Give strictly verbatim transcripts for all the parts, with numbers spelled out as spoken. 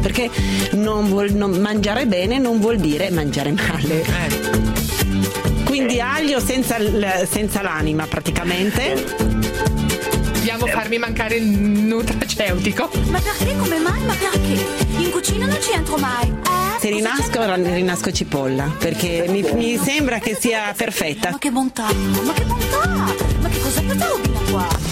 perché non vuol, non, mangiare bene non vuol dire mangiare male. Eh. Quindi aglio senza, senza l'anima praticamente. Dobbiamo farmi mancare il nutraceutico. Ma perché? Come mai? Ma perché? In cucina non ci entro mai. Eh? Se rinasco, rinasco cipolla, perché mi, mi sembra che sia perfetta. Ma che bontà, ma che bontà! Ma che cos'è questa robina qua?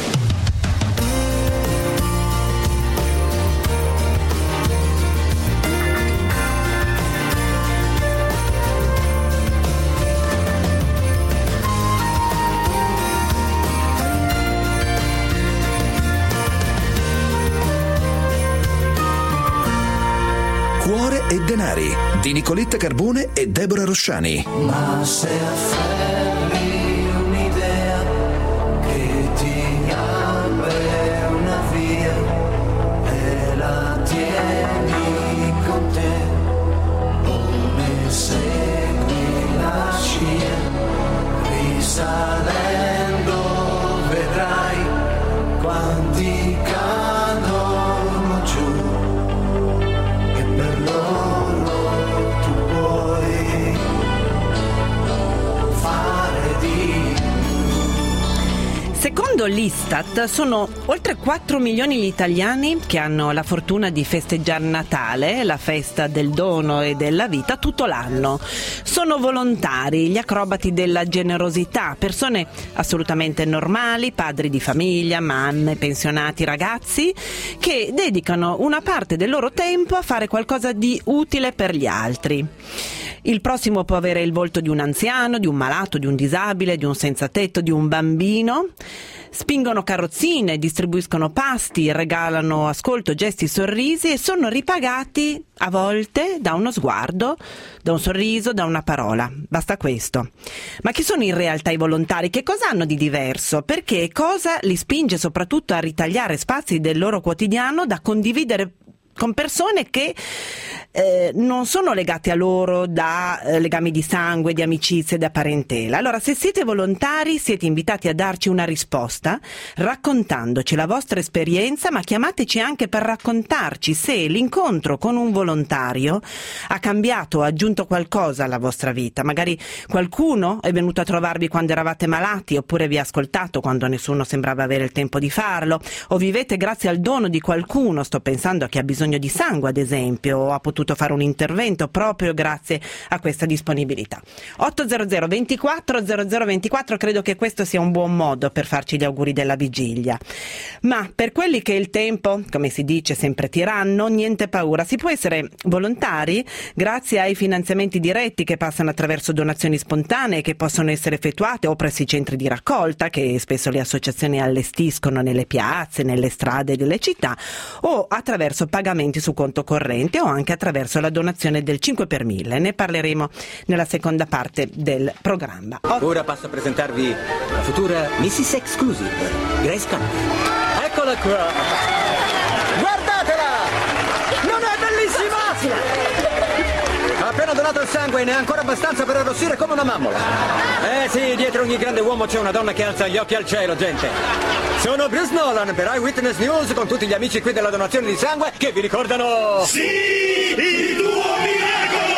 Cuore e denari di Nicoletta Carbone e Deborah Rosciani. Ma se afferri un'idea che ti apre una via e la tieni con te, come segui la scia, risalendo vedrai quanti cadono giù. Secondo l'Istat sono oltre quattro milioni gli italiani che hanno la fortuna di festeggiare Natale, la festa del dono e della vita, tutto l'anno. Sono volontari, gli acrobati della generosità, persone assolutamente normali, padri di famiglia, mamme, pensionati, ragazzi, che dedicano una parte del loro tempo a fare qualcosa di utile per gli altri. Il prossimo può avere il volto di un anziano, di un malato, di un disabile, di un senza tetto, di un bambino. Spingono carrozzine, distribuiscono pasti, regalano ascolto, gesti, sorrisi e sono ripagati a volte da uno sguardo, da un sorriso, da una parola. Basta questo. Ma chi sono in realtà i volontari? Che cosa hanno di diverso? Perché cosa li spinge soprattutto a ritagliare spazi del loro quotidiano da condividere con persone che eh, non sono legate a loro da eh, legami di sangue, di amicizie, da parentela. Allora, se siete volontari, siete invitati a darci una risposta raccontandoci la vostra esperienza, ma chiamateci anche per raccontarci se l'incontro con un volontario ha cambiato o aggiunto qualcosa alla vostra vita. Magari qualcuno è venuto a trovarvi quando eravate malati, oppure vi ha ascoltato quando nessuno sembrava avere il tempo di farlo, o vivete grazie al dono di qualcuno. Sto pensando a chi ha bisogno di sangue, ad esempio, o ha potuto fare un intervento proprio grazie a questa disponibilità. ottocento ventiquattro zero zero ventiquattro, credo che questo sia un buon modo per farci gli auguri della vigilia. Ma per quelli che il tempo, come si dice, sempre tiranno, niente paura. Si può essere volontari grazie ai finanziamenti diretti che passano attraverso donazioni spontanee che possono essere effettuate o presso i centri di raccolta che spesso le associazioni allestiscono nelle piazze, nelle strade delle città, o attraverso pagamenti su conto corrente o anche attraverso la donazione del cinque per mille. Ne parleremo nella seconda parte del programma. Ora passo a presentarvi la futura missus Exclusive, Grace Conner. Eccola qua! Guardatela! Non è bellissima? Ha appena donato il sangue e ne ha ancora abbastanza per arrossire come una mammola. Eh sì, dietro ogni grande uomo c'è una donna che alza gli occhi al cielo, gente. Sono Bruce Nolan per Eyewitness News con tutti gli amici qui della donazione di sangue che vi ricordano... Sì, il tuo miracolo!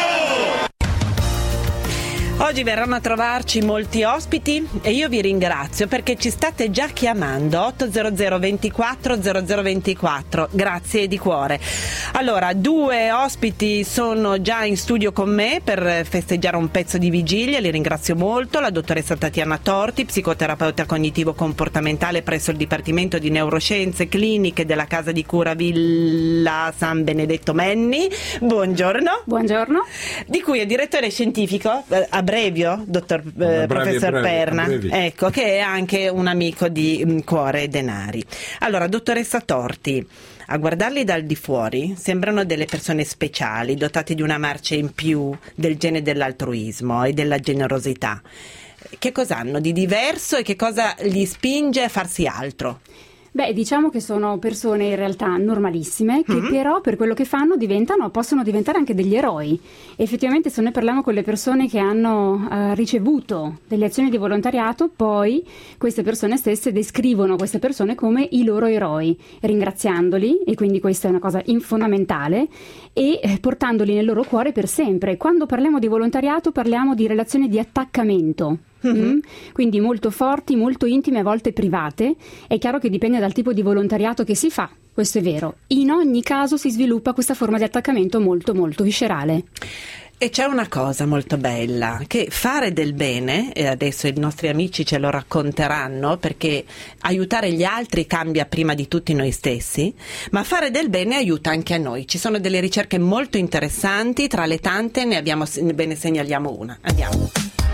Oggi verranno a trovarci molti ospiti e io vi ringrazio perché ci state già chiamando. Ottocento ventiquattro zero zero ventiquattro, grazie di cuore. Allora, due ospiti sono già in studio con me per festeggiare un pezzo di vigilia, li ringrazio molto. La dottoressa Tatiana Torti, psicoterapeuta cognitivo-comportamentale presso il Dipartimento di Neuroscienze Cliniche della Casa di Cura Villa San Benedetto Menni. Buongiorno. Buongiorno. Di cui è direttore scientifico eh, a Brevio, dottor eh, professor brevi, Perna, ecco, che è anche un amico di mh, Cuore e Denari. Allora, dottoressa Torti, a guardarli dal di fuori sembrano delle persone speciali, dotate di una marcia in più del gene dell'altruismo e della generosità. Che cosa hanno di diverso e che cosa li spinge a farsi altro? Beh, diciamo che sono persone in realtà normalissime che Mm-hmm. però per quello che fanno diventano, possono diventare anche degli eroi. Effettivamente se noi parliamo con le persone che hanno eh, ricevuto delle azioni di volontariato, poi queste persone stesse descrivono queste persone come i loro eroi, ringraziandoli, e quindi questa è una cosa fondamentale, e eh, portandoli nel loro cuore per sempre. Quando parliamo di volontariato parliamo di relazioni di attaccamento. Mm-hmm. Mm? Quindi molto forti, molto intime, a volte private. È chiaro che dipende dal tipo di volontariato che si fa, questo è vero. In ogni caso si sviluppa questa forma di attaccamento molto molto viscerale. E c'è una cosa molto bella, che fare del bene, e adesso i nostri amici ce lo racconteranno, perché aiutare gli altri cambia prima di tutti noi stessi, ma fare del bene aiuta anche a noi. Ci sono delle ricerche molto interessanti, tra le tante ne abbiamo, ve ne segnaliamo una. Andiamo.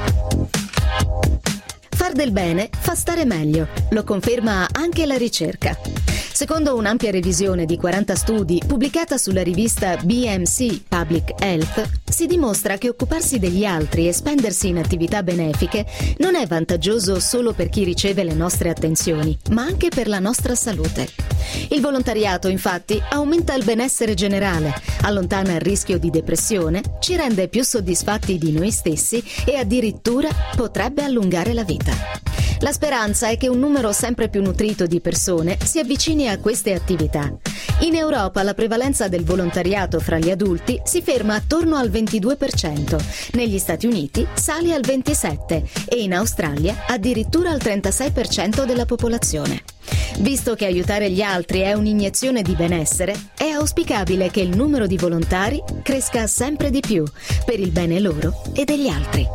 Far del bene fa stare meglio, lo conferma anche la ricerca. Secondo un'ampia revisione di quaranta studi pubblicata sulla rivista B M C Public Health, si dimostra che occuparsi degli altri e spendersi in attività benefiche non è vantaggioso solo per chi riceve le nostre attenzioni, ma anche per la nostra salute. Il volontariato, infatti, aumenta il benessere generale, allontana il rischio di depressione, ci rende più soddisfatti di noi stessi e addirittura potrebbe allungare la vita. La speranza è che un numero sempre più nutrito di persone si avvicini a queste attività. In Europa la prevalenza del volontariato fra gli adulti si ferma attorno al ventidue per cento, negli Stati Uniti sale al ventisette per cento e in Australia addirittura al trentasei per cento della popolazione. Visto che aiutare gli altri è un'iniezione di benessere, è auspicabile che il numero di volontari cresca sempre di più, per il bene loro e degli altri.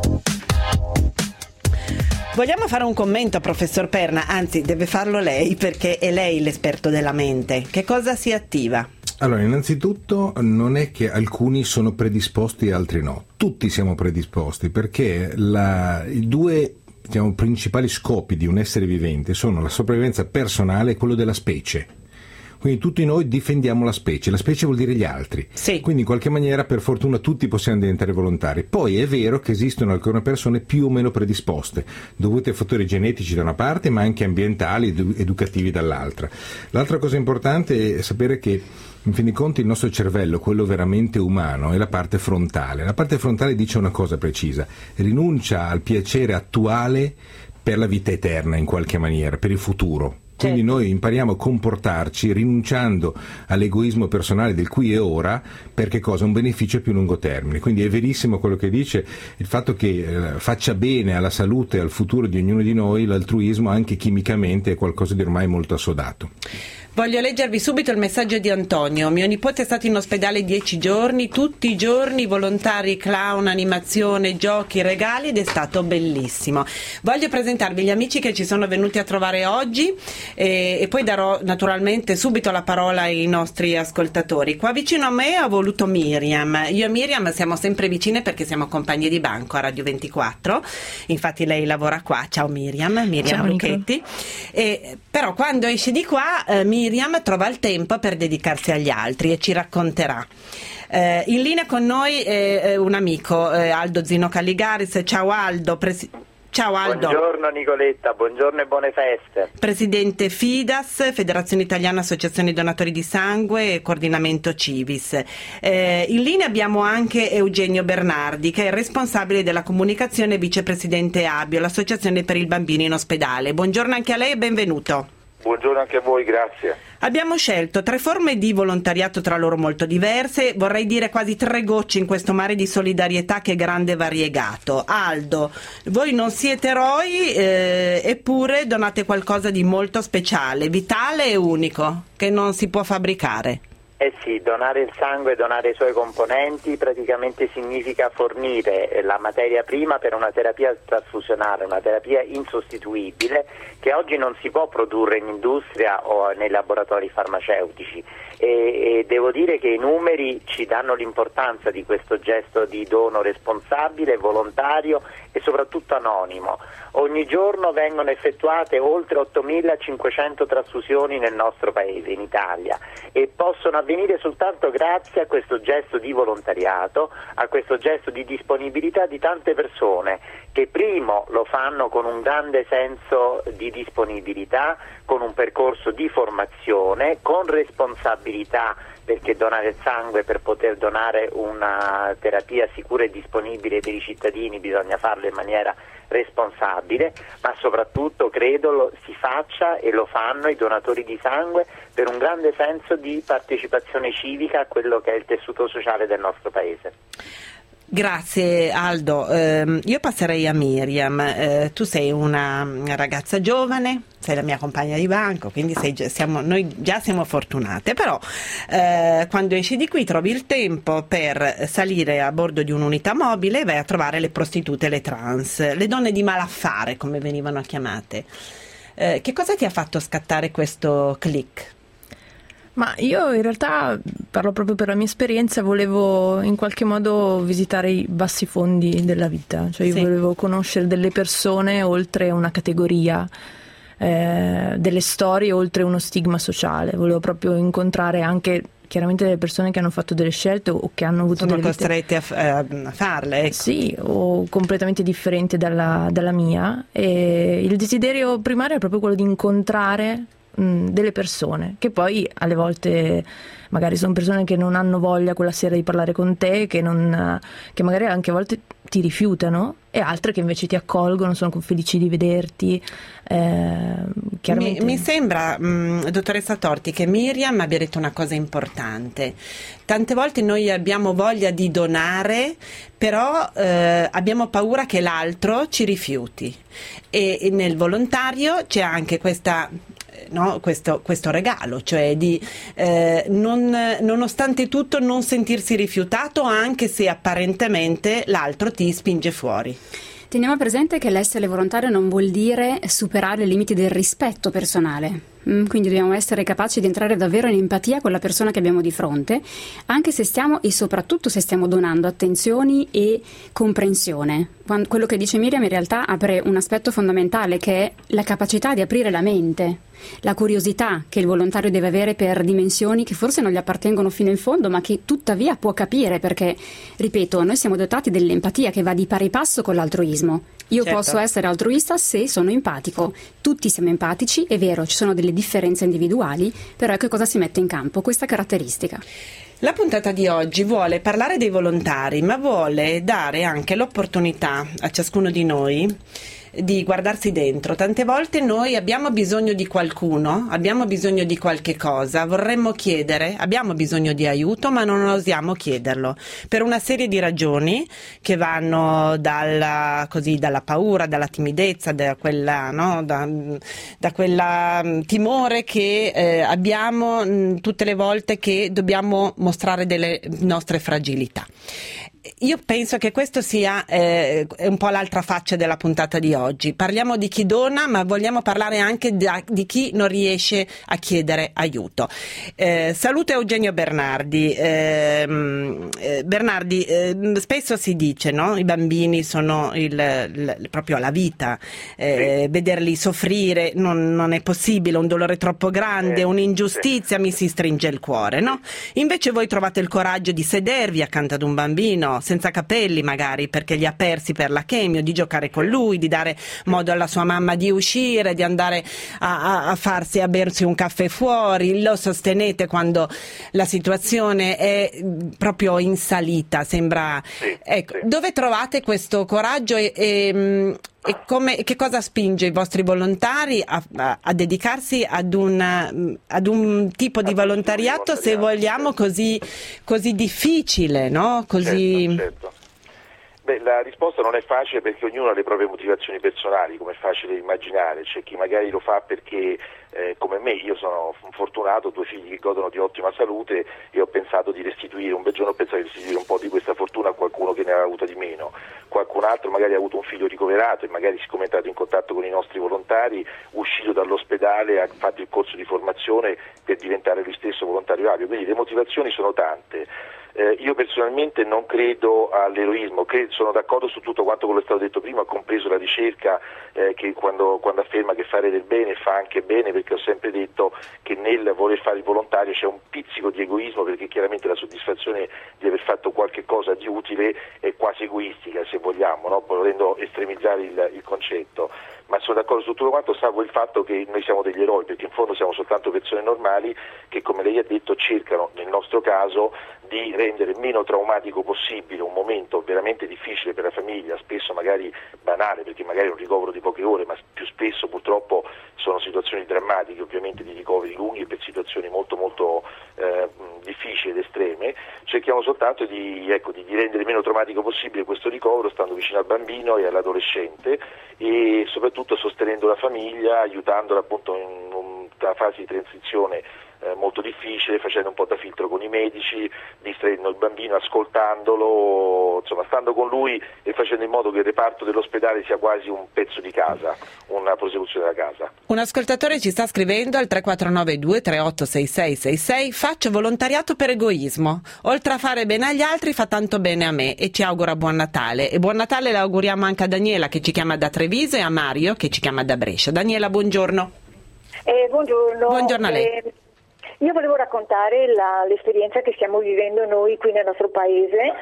Vogliamo fare un commento, professor Perna, anzi deve farlo lei perché è lei l'esperto della mente. Che cosa si attiva? Allora, innanzitutto non è che alcuni sono predisposti e altri no. Tutti siamo predisposti perché la, i due diciamo, principali scopi di un essere vivente sono la sopravvivenza personale e quello della specie. Quindi tutti noi difendiamo la specie, la specie vuol dire gli altri, sì. Quindi in qualche maniera per fortuna tutti possiamo diventare volontari. Poi è vero che esistono alcune persone più o meno predisposte, dovute a fattori genetici da una parte ma anche ambientali ed educativi dall'altra. L'altra cosa importante è sapere che in fin dei conti il nostro cervello, quello veramente umano, è la parte frontale. La parte frontale dice una cosa precisa: rinuncia al piacere attuale per la vita eterna in qualche maniera, per il futuro. Quindi noi impariamo a comportarci rinunciando all'egoismo personale del qui e ora, perché cosa? Un beneficio a più lungo termine. Quindi è verissimo quello che dice, il fatto che eh, faccia bene alla salute e al futuro di ognuno di noi, l'altruismo anche chimicamente è qualcosa di ormai molto assodato. Voglio leggervi subito il messaggio di Antonio. Mio nipote è stato in ospedale dieci giorni, tutti i giorni volontari, clown, animazione, giochi, regali, ed è stato bellissimo. Voglio presentarvi gli amici che ci sono venuti a trovare oggi e, e poi darò naturalmente subito la parola ai nostri ascoltatori. Qua vicino a me ho voluto Miriam. Io e Miriam siamo sempre vicine perché siamo compagnie di banco a Radio ventiquattro. Infatti lei lavora qua. Ciao Miriam, Miriam Lucchetti. E, però quando esce di qua eh, Miriam trova il tempo per dedicarsi agli altri e ci racconterà. Eh, in linea con noi è un amico, eh, Aldo Zino Calligaris. Ciao Aldo. Presi- Ciao Aldo. Buongiorno Nicoletta, buongiorno e buone feste. Presidente FIDAS, Federazione Italiana Associazioni Donatori di Sangue e Coordinamento Civis. Eh, in linea abbiamo anche Eugenio Bernardi, che è responsabile della comunicazione e vicepresidente Abio, l'Associazione per il Bambino in Ospedale. Buongiorno anche a lei e benvenuto. Buongiorno anche a voi, grazie. Abbiamo scelto tre forme di volontariato tra loro molto diverse, vorrei dire quasi tre gocce in questo mare di solidarietà che è grande e variegato. Aldo, voi non siete eroi, eh, eppure donate qualcosa di molto speciale, vitale e unico, che non si può fabbricare. Eh sì, donare il sangue, donare i suoi componenti praticamente significa fornire la materia prima per una terapia trasfusionale, una terapia insostituibile che oggi non si può produrre in industria o nei laboratori farmaceutici e, e devo dire che i numeri ci danno l'importanza di questo gesto di dono responsabile, volontario e soprattutto anonimo. Ogni giorno vengono effettuate oltre ottomilacinquecento trasfusioni nel nostro paese, in Italia, e possono avvenire soltanto grazie a questo gesto di volontariato, a questo gesto di disponibilità di tante persone che primo lo fanno con un grande senso di disponibilità, con un percorso di formazione, con responsabilità, perché donare il sangue, per poter donare una terapia sicura e disponibile per i cittadini, bisogna farlo in maniera responsabile, ma soprattutto credo lo si faccia e lo fanno i donatori di sangue per un grande senso di partecipazione civica a quello che è il tessuto sociale del nostro paese. Grazie Aldo, eh, io passerei a Miriam. Eh, tu sei una ragazza giovane, sei la mia compagna di banco, quindi sei, siamo, noi già siamo fortunate, però eh, quando esci di qui trovi il tempo per salire a bordo di un'unità mobile e vai a trovare le prostitute e le trans, le donne di malaffare come venivano chiamate. Eh, che cosa ti ha fatto scattare questo click? Ma io in realtà, parlo proprio per la mia esperienza, volevo in qualche modo visitare i bassi fondi della vita, cioè io sì. volevo conoscere delle persone oltre una categoria, eh, delle storie oltre uno stigma sociale, volevo proprio incontrare anche chiaramente delle persone che hanno fatto delle scelte o che hanno avuto sono delle costrette vite... a, a farle, ecco. Sì, o completamente differenti dalla, dalla mia, e il desiderio primario è proprio quello di incontrare delle persone che poi alle volte magari sono persone che non hanno voglia quella sera di parlare con te, che, non, che magari anche a volte ti rifiutano, e altre che invece ti accolgono, sono felici di vederti. Eh, chiaramente... mi, mi sembra, mh, dottoressa Torti, che Miriam abbia detto una cosa importante. Tante volte noi abbiamo voglia di donare, però eh, abbiamo paura che l'altro ci rifiuti, e, e nel volontario c'è anche questa No, questo, questo regalo, cioè di eh, non, nonostante tutto non sentirsi rifiutato, anche se apparentemente l'altro ti spinge fuori. Teniamo presente che l'essere volontario non vuol dire superare i limiti del rispetto personale. Quindi dobbiamo essere capaci di entrare davvero in empatia con la persona che abbiamo di fronte, anche se stiamo, e soprattutto se stiamo donando attenzioni e comprensione. Quando, quello che dice Miriam in realtà apre un aspetto fondamentale, che è la capacità di aprire la mente, la curiosità che il volontario deve avere per dimensioni che forse non gli appartengono fino in fondo, ma che tuttavia può capire, perché, ripeto, noi siamo dotati dell'empatia che va di pari passo con l'altruismo. Io certo. posso essere altruista se sono empatico. Tutti siamo empatici, è vero, ci sono delle differenze individuali, però ecco cosa si mette in campo, questa caratteristica. La puntata di oggi vuole parlare dei volontari, ma vuole dare anche l'opportunità a ciascuno di noi di guardarsi dentro. Tante volte noi abbiamo bisogno di qualcuno, abbiamo bisogno di qualche cosa, vorremmo chiedere, abbiamo bisogno di aiuto, ma non osiamo chiederlo per una serie di ragioni che vanno dalla, così, dalla paura, dalla timidezza, da quella, no, da, da quella timore che eh, abbiamo mh, tutte le volte che dobbiamo mostrare delle nostre fragilità. Io penso che questo sia eh, un po' l'altra faccia della puntata di oggi. Parliamo di chi dona, ma vogliamo parlare anche da, di chi non riesce a chiedere aiuto. Eh, saluto Eugenio Bernardi. Eh, eh, Bernardi, eh, spesso si dice, no? I bambini sono il, il, proprio la vita, eh, sì. Vederli soffrire non, non è possibile, un dolore troppo grande, sì. un'ingiustizia, sì. mi si stringe il cuore, no? Invece voi trovate il coraggio di sedervi accanto ad un bambino senza capelli magari perché li ha persi per la chemio, di giocare con lui, di dare modo alla sua mamma di uscire, di andare a, a farsi a bersi un caffè fuori, lo sostenete quando la situazione è proprio in salita, sembra sì, ecco, sì. Dove trovate questo coraggio e, e, e come, che cosa spinge i vostri volontari a, a, a dedicarsi ad un, ad un tipo di volontariato, se vogliamo, così, così difficile, no? Così... Certo, certo. Beh, la risposta non è facile perché ognuno ha le proprie motivazioni personali, come è facile immaginare. C'è chi magari lo fa perché, eh, come me, io sono fortunato, due figli che godono di ottima salute e ho pensato di restituire, un bel giorno ho pensato di restituire un po' di questa fortuna a qualcuno che ne aveva avuta di meno. Qualcun altro magari ha avuto un figlio ricoverato e magari, siccome è entrato in contatto con i nostri volontari, uscito dall'ospedale, ha fatto il corso di formazione per diventare lui stesso volontario avio. Quindi le motivazioni sono tante. Eh, io personalmente non credo all'eroismo, credo, sono d'accordo su tutto quanto quello che è stato detto prima, compreso la ricerca eh, che quando, quando afferma che fare del bene fa anche bene, perché ho sempre detto che nel voler fare il volontario c'è un pizzico di egoismo, perché chiaramente la soddisfazione di aver fatto qualche cosa di utile è quasi egoistica, se vogliamo, no? Volendo estremizzare il, il concetto. Ma sono d'accordo su tutto quanto, salvo il fatto che noi siamo degli eroi, perché in fondo siamo soltanto persone normali che, come lei ha detto, cercano, nel nostro caso, di rendere meno traumatico possibile un momento veramente difficile per la famiglia, spesso magari banale, perché magari è un ricovero di poche ore, ma più spesso purtroppo sono situazioni drammatiche, ovviamente di ricoveri lunghi e per situazioni molto molto eh, difficili ed estreme. Cerchiamo soltanto di, ecco, di, di rendere meno traumatico possibile questo ricovero, stando vicino al bambino e all'adolescente, e soprattutto sostenendo la famiglia, aiutandola appunto in una fase di transizione eh, molto difficile, facendo un po' da filtro con i medici, distraendo il bambino, ascoltandolo, insomma stando con lui e facendo in modo che il reparto dell'ospedale sia quasi un pezzo di casa, una prosecuzione della casa. Un ascoltatore ci sta scrivendo al tre quattro nove due tre otto sei sei sei sei: faccio volontariato per egoismo, oltre a fare bene agli altri fa tanto bene a me, e ci augura buon Natale. E buon Natale lo auguriamo anche a Daniela, che ci chiama da Treviso, e a Mario, che ci chiama da Brescia. Daniela, buongiorno. Eh, buongiorno. Buongiorno a lei. Eh, io volevo raccontare la, l'esperienza che stiamo vivendo noi qui nel nostro paese.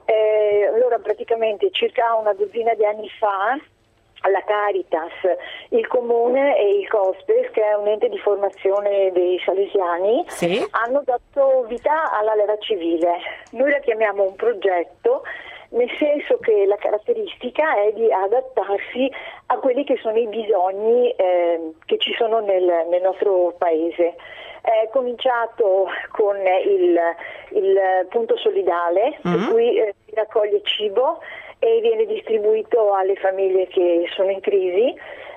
Eh, allora, praticamente circa una dozzina di anni fa, la Caritas, il Comune e il COSPES, che è un ente di formazione dei salesiani, sì, hanno dato vita alla leva civile. Noi la chiamiamo un progetto, nel senso che la caratteristica è di adattarsi a quelli che sono i bisogni eh, che ci sono nel, nel nostro paese. È cominciato con il, il punto solidale, mm-hmm. per cui eh, si raccoglie cibo e viene distribuito alle famiglie che sono in crisi,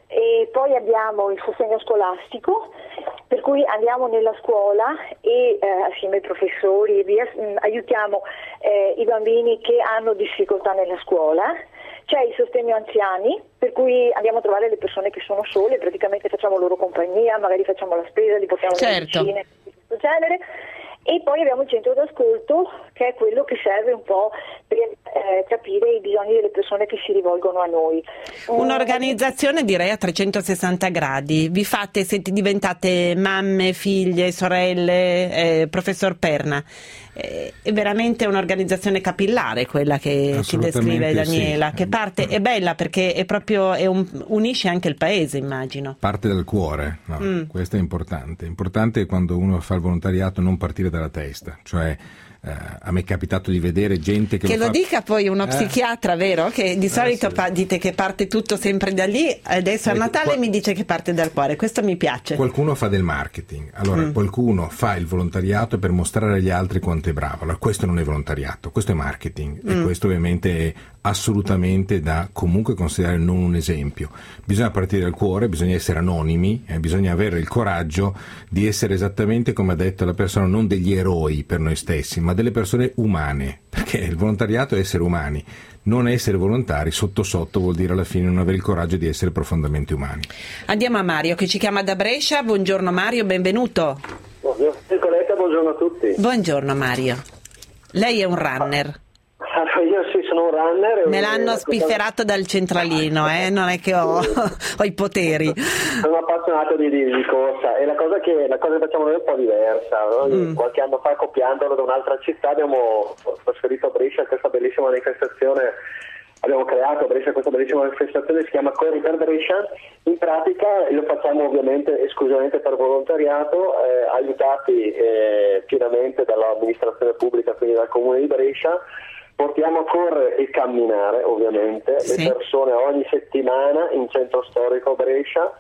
e poi abbiamo il sostegno scolastico, per cui andiamo nella scuola e eh, assieme ai professori e via, mh, aiutiamo eh, i bambini che hanno difficoltà nella scuola. C'è il sostegno anziani, per cui andiamo a trovare le persone che sono sole, praticamente facciamo loro compagnia, magari facciamo la spesa, li portiamo certo. le medicine, di questo genere. E poi abbiamo il centro d'ascolto, che è quello che serve un po' per eh, capire i bisogni delle persone che si rivolgono a noi. Un'organizzazione direi a trecentosessanta gradi. Vi fate, siete diventate mamme, figlie, sorelle, eh, professor Perna. Eh, è veramente un'organizzazione capillare quella che ci descrive Daniela, sì. Che parte, è bella perché è proprio, è un, unisce anche il paese, immagino. Parte dal cuore, no? mm. Questo è importante. È importante quando uno fa il volontariato non partire dalla testa, cioè eh, a me è capitato di vedere gente che, che lo, lo fa... dica poi uno eh. psichiatra, vero? Che di solito eh, sì. pa- dite che parte tutto sempre da lì, adesso a ecco, Natale qua... mi dice che parte dal cuore, questo mi piace. Qualcuno fa del marketing, allora mm. qualcuno fa il volontariato per mostrare agli altri quanto è bravo, allora questo non è volontariato, questo è marketing mm. e questo ovviamente è assolutamente da comunque considerare non un esempio. Bisogna partire dal cuore, bisogna essere anonimi, eh, bisogna avere il coraggio di essere esattamente come ha detto la persona, non degli eroi per noi stessi, ma delle persone umane, perché il volontariato è essere umani. Non essere volontari sotto sotto vuol dire alla fine non avere il coraggio di essere profondamente umani. Andiamo a Mario che ci chiama da Brescia. Buongiorno Mario, benvenuto. Buongiorno Nicoletta, buongiorno a tutti. Buongiorno Mario. Lei è un runner. Ah, io sì, sono un runner. Me l'hanno spifferato dal centralino, eh? Non è che ho, ho i poteri. Sono appassionato di, di, di corsa, e la cosa che la cosa che facciamo noi è un po' diversa. No? Mm. Qualche anno fa, copiandolo da un'altra città, abbiamo trasferito a Brescia questa bellissima manifestazione. Abbiamo creato a Brescia questa bellissima manifestazione, si chiama Corri per Brescia. In pratica lo facciamo ovviamente esclusivamente per volontariato, eh, aiutati eh, pienamente dall'amministrazione pubblica, quindi dal Comune di Brescia. Portiamo a correre e camminare ovviamente sì. le persone ogni settimana in centro storico a Brescia,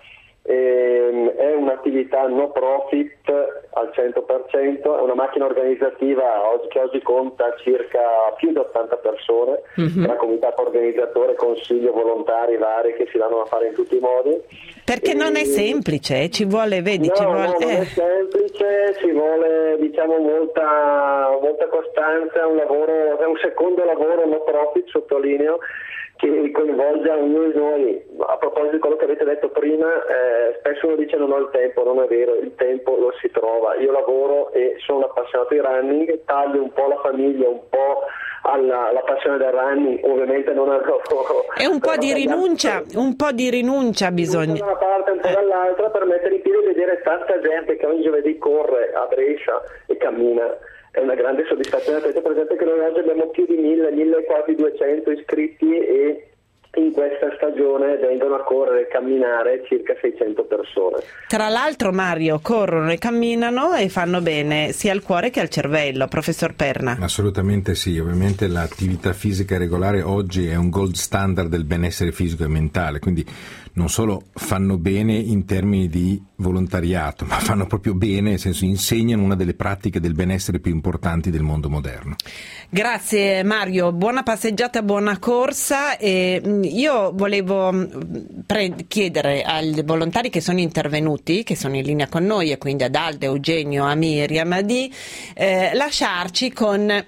ehm, è un'attività no profit al cento per cento, è una macchina organizzativa oggi, che oggi conta circa più di ottanta persone, mm-hmm. una comitato organizzatore, consiglio, volontari vari che si danno a fare in tutti i modi. Perché e... non è semplice, ci vuole, vedi, no, ci vuole... No, non eh. è semplice, ci vuole diciamo molta, molta costanza, un lavoro, è un secondo lavoro no profit, sottolineo, che coinvolge ognuno di noi. A proposito di quello che avete detto prima, eh, spesso uno dice non ho il tempo, non è vero, il tempo lo si trova. Io lavoro e sono un appassionato di running, taglio un po' la famiglia, un po' alla, alla passione del running, ovviamente non al lavoro. È un po' di rinuncia, un po' di rinuncia bisogna. Da una parte un po' dall'altra per mettere in piedi e vedere tanta gente che ogni giovedì corre a Brescia e cammina. È una grande soddisfazione. Tenete presente che noi oggi abbiamo più di mille, mille quasi duecento iscritti e in questa stagione vengono a correre e camminare circa seicento persone. Tra l'altro, Mario, corrono e camminano e fanno bene sia al cuore che al cervello, professor Perna. Assolutamente sì, ovviamente l'attività fisica regolare oggi è un gold standard del benessere fisico e mentale, quindi non solo fanno bene in termini di volontariato, ma fanno proprio bene, nel senso insegnano una delle pratiche del benessere più importanti del mondo moderno. Grazie Mario, buona passeggiata, buona corsa. E io volevo pre- chiedere ai volontari che sono intervenuti, che sono in linea con noi, e quindi ad Aldo, Eugenio, a Miriam, di eh, lasciarci con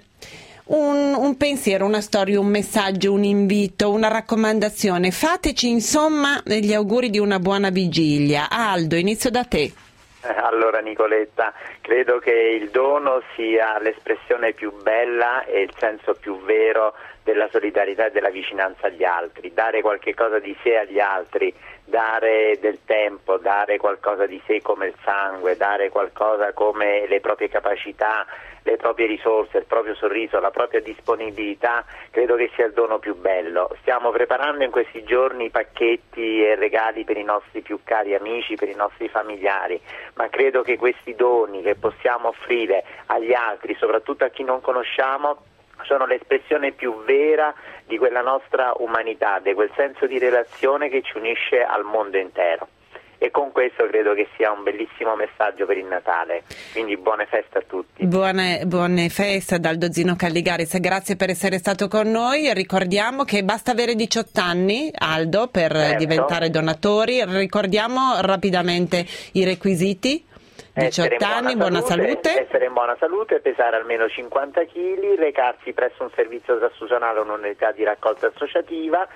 Un, un pensiero, una storia, un messaggio, un invito, una raccomandazione. Fateci insomma gli auguri di una buona vigilia. Aldo, inizio da te. Allora Nicoletta, credo che il dono sia l'espressione più bella e il senso più vero della solidarietà e della vicinanza agli altri. Dare qualche cosa di sé agli altri, dare del tempo, dare qualcosa di sé come il sangue, dare qualcosa come le proprie capacità, le proprie risorse, il proprio sorriso, la propria disponibilità, credo che sia il dono più bello. Stiamo preparando in questi giorni pacchetti e regali per i nostri più cari amici, per i nostri familiari, ma credo che questi doni che possiamo offrire agli altri, soprattutto a chi non conosciamo, sono l'espressione più vera di quella nostra umanità, di quel senso di relazione che ci unisce al mondo intero. E con questo credo che sia un bellissimo messaggio per il Natale, quindi buone feste a tutti. Buone, buone feste dal Dozzino Calligaris, grazie per essere stato con noi. Ricordiamo che basta avere diciotto anni, Aldo, per certo. diventare donatori. Ricordiamo rapidamente i requisiti. diciotto anni, buona salute, buona salute. Essere in buona salute, pesare almeno cinquanta chili, recarsi presso un servizio trasfusionale o un'unità di raccolta associativa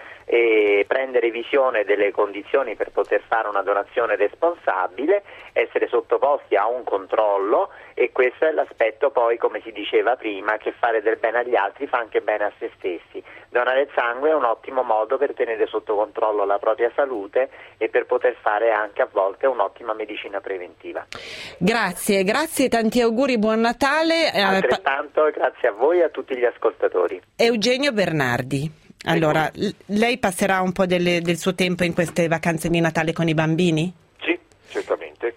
e prendere visione delle condizioni per poter fare una donazione responsabile, essere sottoposti a un controllo, e questo è l'aspetto poi, come si diceva prima, che fare del bene agli altri fa anche bene a se stessi. Donare il sangue è un ottimo modo per tenere sotto controllo la propria salute e per poter fare anche a volte un'ottima medicina preventiva. Grazie, grazie, tanti auguri, buon Natale. Altrettanto, grazie a voi e a tutti gli ascoltatori. Eugenio Bernardi, allora, l- lei passerà un po' delle, del suo tempo in queste vacanze di Natale con i bambini? Sì, certamente.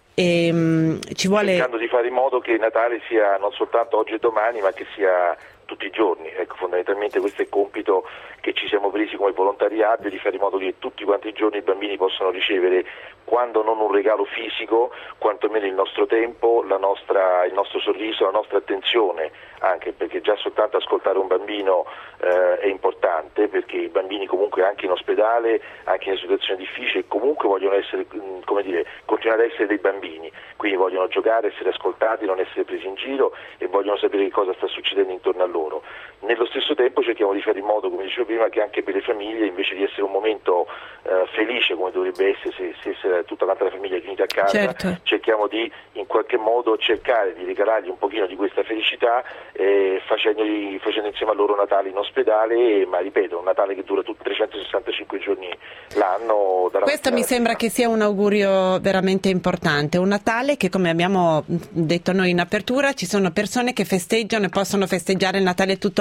E, um, ci vuole... cercando di fare in modo che Natale sia non soltanto oggi e domani, ma che sia tutti i giorni. Ecco, fondamentalmente questo è il compito che ci siamo presi come volontariato, di fare in modo che tutti quanti i giorni i bambini possano ricevere, quando non un regalo fisico, quantomeno il nostro tempo, la nostra, il nostro sorriso, la nostra attenzione, anche perché già soltanto ascoltare un bambino eh, è importante, perché i bambini comunque anche in ospedale, anche in situazioni difficili, comunque vogliono essere, come dire, continuare ad essere dei bambini, quindi vogliono giocare, essere ascoltati, non essere presi in giro e vogliono sapere che cosa sta succedendo intorno a loro. Nello stesso tempo cerchiamo di fare in modo, come dicevo prima, che anche per le famiglie, invece di essere un momento eh, felice come dovrebbe essere se, se, se tutta quanta la famiglia è riunita a casa, certo. cerchiamo di in qualche modo cercare di regalargli un pochino di questa felicità, eh, facendogli, facendo insieme a loro Natale in ospedale, ma ripeto, un Natale che dura tutti trecentosessantacinque giorni l'anno. Questo mi sembra che sia un augurio veramente importante, un Natale che, come abbiamo detto noi in apertura, ci sono persone che festeggiano e possono festeggiare il Natale tutto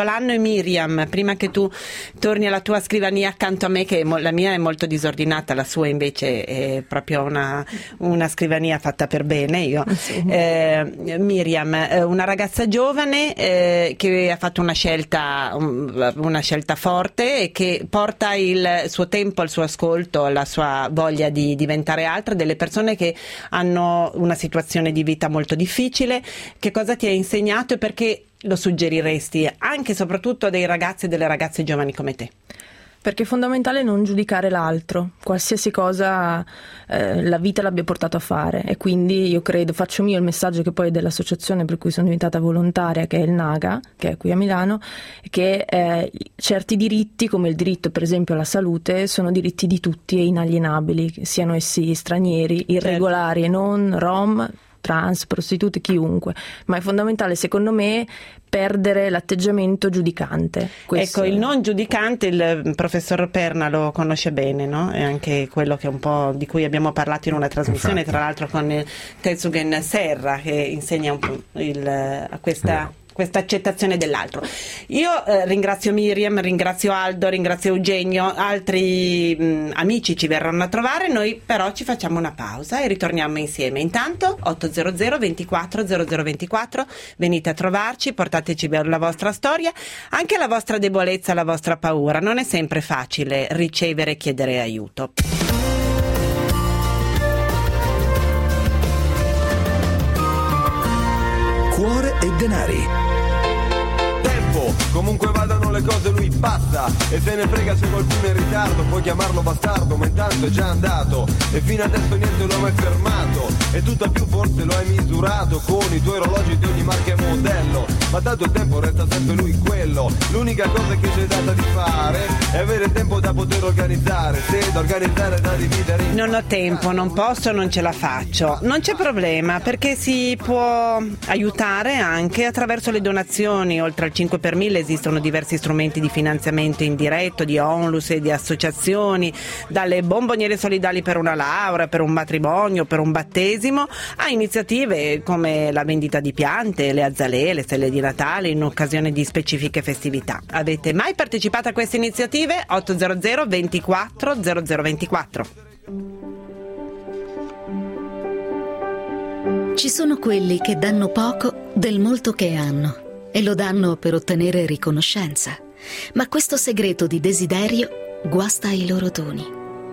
l'anno. E Miriam, prima che tu torni alla tua scrivania accanto a me, che la mia è molto disordinata, la sua invece è proprio una, una scrivania fatta per bene, io sì. eh, Miriam, una ragazza giovane eh, che ha fatto una scelta una scelta forte e che porta il suo tempo, il suo ascolto, la sua voglia di diventare altra, delle persone che hanno una situazione di vita molto difficile. Che cosa ti ha insegnato e perché lo suggeriresti anche e soprattutto a dei ragazzi e delle ragazze giovani come te? Perché è fondamentale non giudicare l'altro, qualsiasi cosa eh, la vita l'abbia portato a fare, e quindi io credo, faccio mio il messaggio che poi è dell'associazione per cui sono diventata volontaria, che è il NAGA, che è qui a Milano, che eh, certi diritti, come il diritto per esempio alla salute, sono diritti di tutti e inalienabili, siano essi stranieri, irregolari e non, rom, trans, prostitute, chiunque, ma è fondamentale secondo me perdere l'atteggiamento giudicante. Questo ecco, è... il non giudicante il professor Perna lo conosce bene, no? È anche quello che un po' di cui abbiamo parlato in una trasmissione, infatti, tra l'altro con il Tetsugen Serra, che insegna un po' il, questa... No. questa accettazione dell'altro. Io eh, ringrazio Miriam, ringrazio Aldo, ringrazio Eugenio, altri mh, amici ci verranno a trovare, noi però ci facciamo una pausa e ritorniamo insieme. Intanto ottocento ventiquattro zero zero ventiquattro, venite a trovarci, portateci la vostra storia, anche la vostra debolezza, la vostra paura. Non è sempre facile ricevere e chiedere aiuto. Cuore e denari. Comunque vadano le cose lui passa e se ne frega se qualcuno è in ritardo, puoi chiamarlo bastardo ma intanto è già andato e fino adesso niente lo ha mai fermato e tutto più forse lo hai misurato con i tuoi orologi di ogni marca e modello, ma tanto il tempo resta sempre lui quello, l'unica cosa che c'è data di fare è avere tempo da poter organizzare, se da organizzare da dividere in... Non ho tempo, non posso, non ce la faccio. Non c'è problema, perché si può aiutare anche attraverso le donazioni. Oltre al cinque per mille esistono diversi strumenti di finanziamento indiretto, di onlus e di associazioni, dalle bomboniere solidali per una laurea, per un matrimonio, per un battesimo, a iniziative come la vendita di piante, le azalee, le stelle di Natale in occasione di specifiche festività. Avete mai partecipato a queste iniziative? ottocento ventiquattro zero zero ventiquattro. Ci sono quelli che danno poco del molto che hanno e lo danno per ottenere riconoscenza, ma questo segreto di desiderio guasta i loro doni.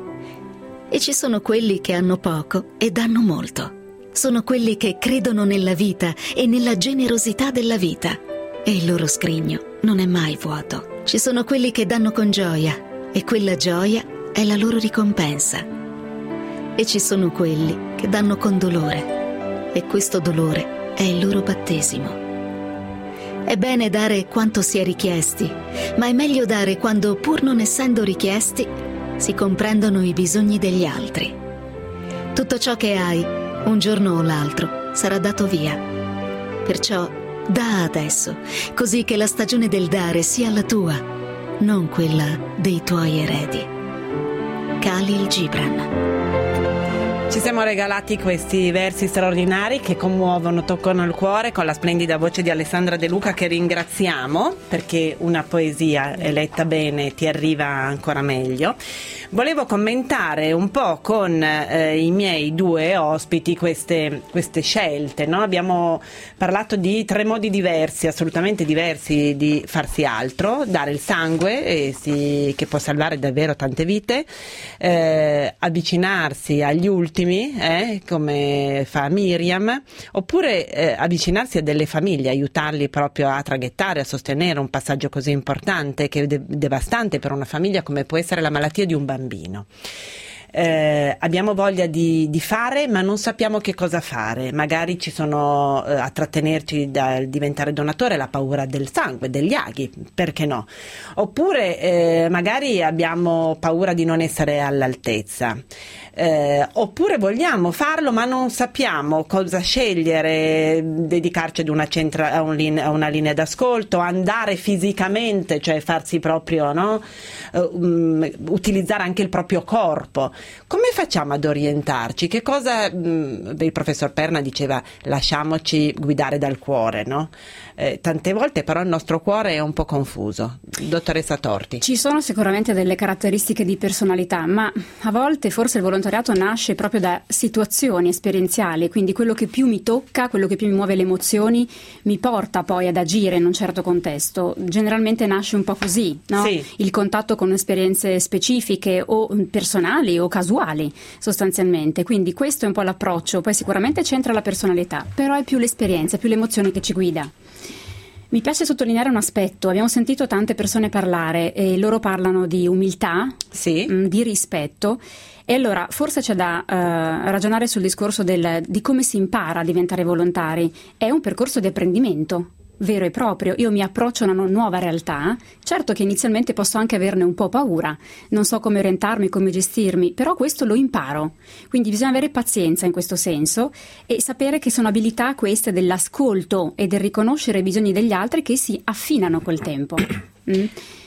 E ci sono quelli che hanno poco e danno molto. Sono quelli che credono nella vita e nella generosità della vita, e il loro scrigno non è mai vuoto. Ci sono quelli che danno con gioia e quella gioia è la loro ricompensa. E ci sono quelli che danno con dolore e questo dolore è il loro battesimo. È bene dare quanto si è richiesti, ma è meglio dare quando, pur non essendo richiesti, si comprendono i bisogni degli altri. Tutto ciò che hai, un giorno o l'altro, sarà dato via. Perciò dà adesso, così che la stagione del dare sia la tua, non quella dei tuoi eredi. Khalil Gibran. Ci siamo regalati questi versi straordinari che commuovono, toccano il cuore, con la splendida voce di Alessandra De Luca, che ringraziamo, perché una poesia letta bene ti arriva ancora meglio. Volevo commentare un po' con eh, i miei due ospiti queste, queste scelte, no? Abbiamo parlato di tre modi diversi, assolutamente diversi, di farsi altro: dare il sangue, e si, che può salvare davvero tante vite, eh, avvicinarsi agli ultimi, Eh, come fa Miriam, oppure eh, avvicinarsi a delle famiglie, aiutarli proprio a traghettare, a sostenere un passaggio così importante, che è de- devastante per una famiglia, come può essere la malattia di un bambino. Eh, abbiamo voglia di, di fare, ma non sappiamo che cosa fare. Magari ci sono eh, a trattenerci dal diventare donatore la paura del sangue, degli aghi, perché no? Oppure eh, magari abbiamo paura di non essere all'altezza. Eh, oppure vogliamo farlo ma non sappiamo cosa scegliere, dedicarci ad una, centra, a, un linea, a una linea d'ascolto, andare fisicamente, cioè farsi proprio, no? Uh, um, utilizzare anche il proprio corpo. come facciamo ad orientarci? Che cosa mh, il professor Perna diceva, lasciamoci guidare dal cuore, no? Eh, tante volte però il nostro cuore è un po' confuso. Dottoressa Torti. Ci sono sicuramente delle caratteristiche di personalità, ma a volte forse il volontariato nasce proprio da situazioni esperienziali, quindi quello che più mi tocca, quello che più mi muove le emozioni, mi porta poi ad agire in un certo contesto. Generalmente nasce un po' così, no? Sì. Il contatto con esperienze specifiche o personali o casuali sostanzialmente, quindi questo è un po' l'approccio. Poi sicuramente c'entra la personalità, però è più l'esperienza, è più l'emozione che ci guida. Mi piace sottolineare un aspetto: abbiamo sentito tante persone parlare e loro parlano di umiltà, sì. mh, di rispetto, e allora forse c'è da uh, ragionare sul discorso del, di come si impara a diventare volontari. È un percorso di apprendimento vero e proprio. Io mi approccio a una nuova realtà, certo che inizialmente posso anche averne un po' paura, non so come orientarmi, come gestirmi, però questo lo imparo, quindi bisogna avere pazienza in questo senso e sapere che sono abilità queste dell'ascolto e del riconoscere i bisogni degli altri che si affinano col tempo. mm.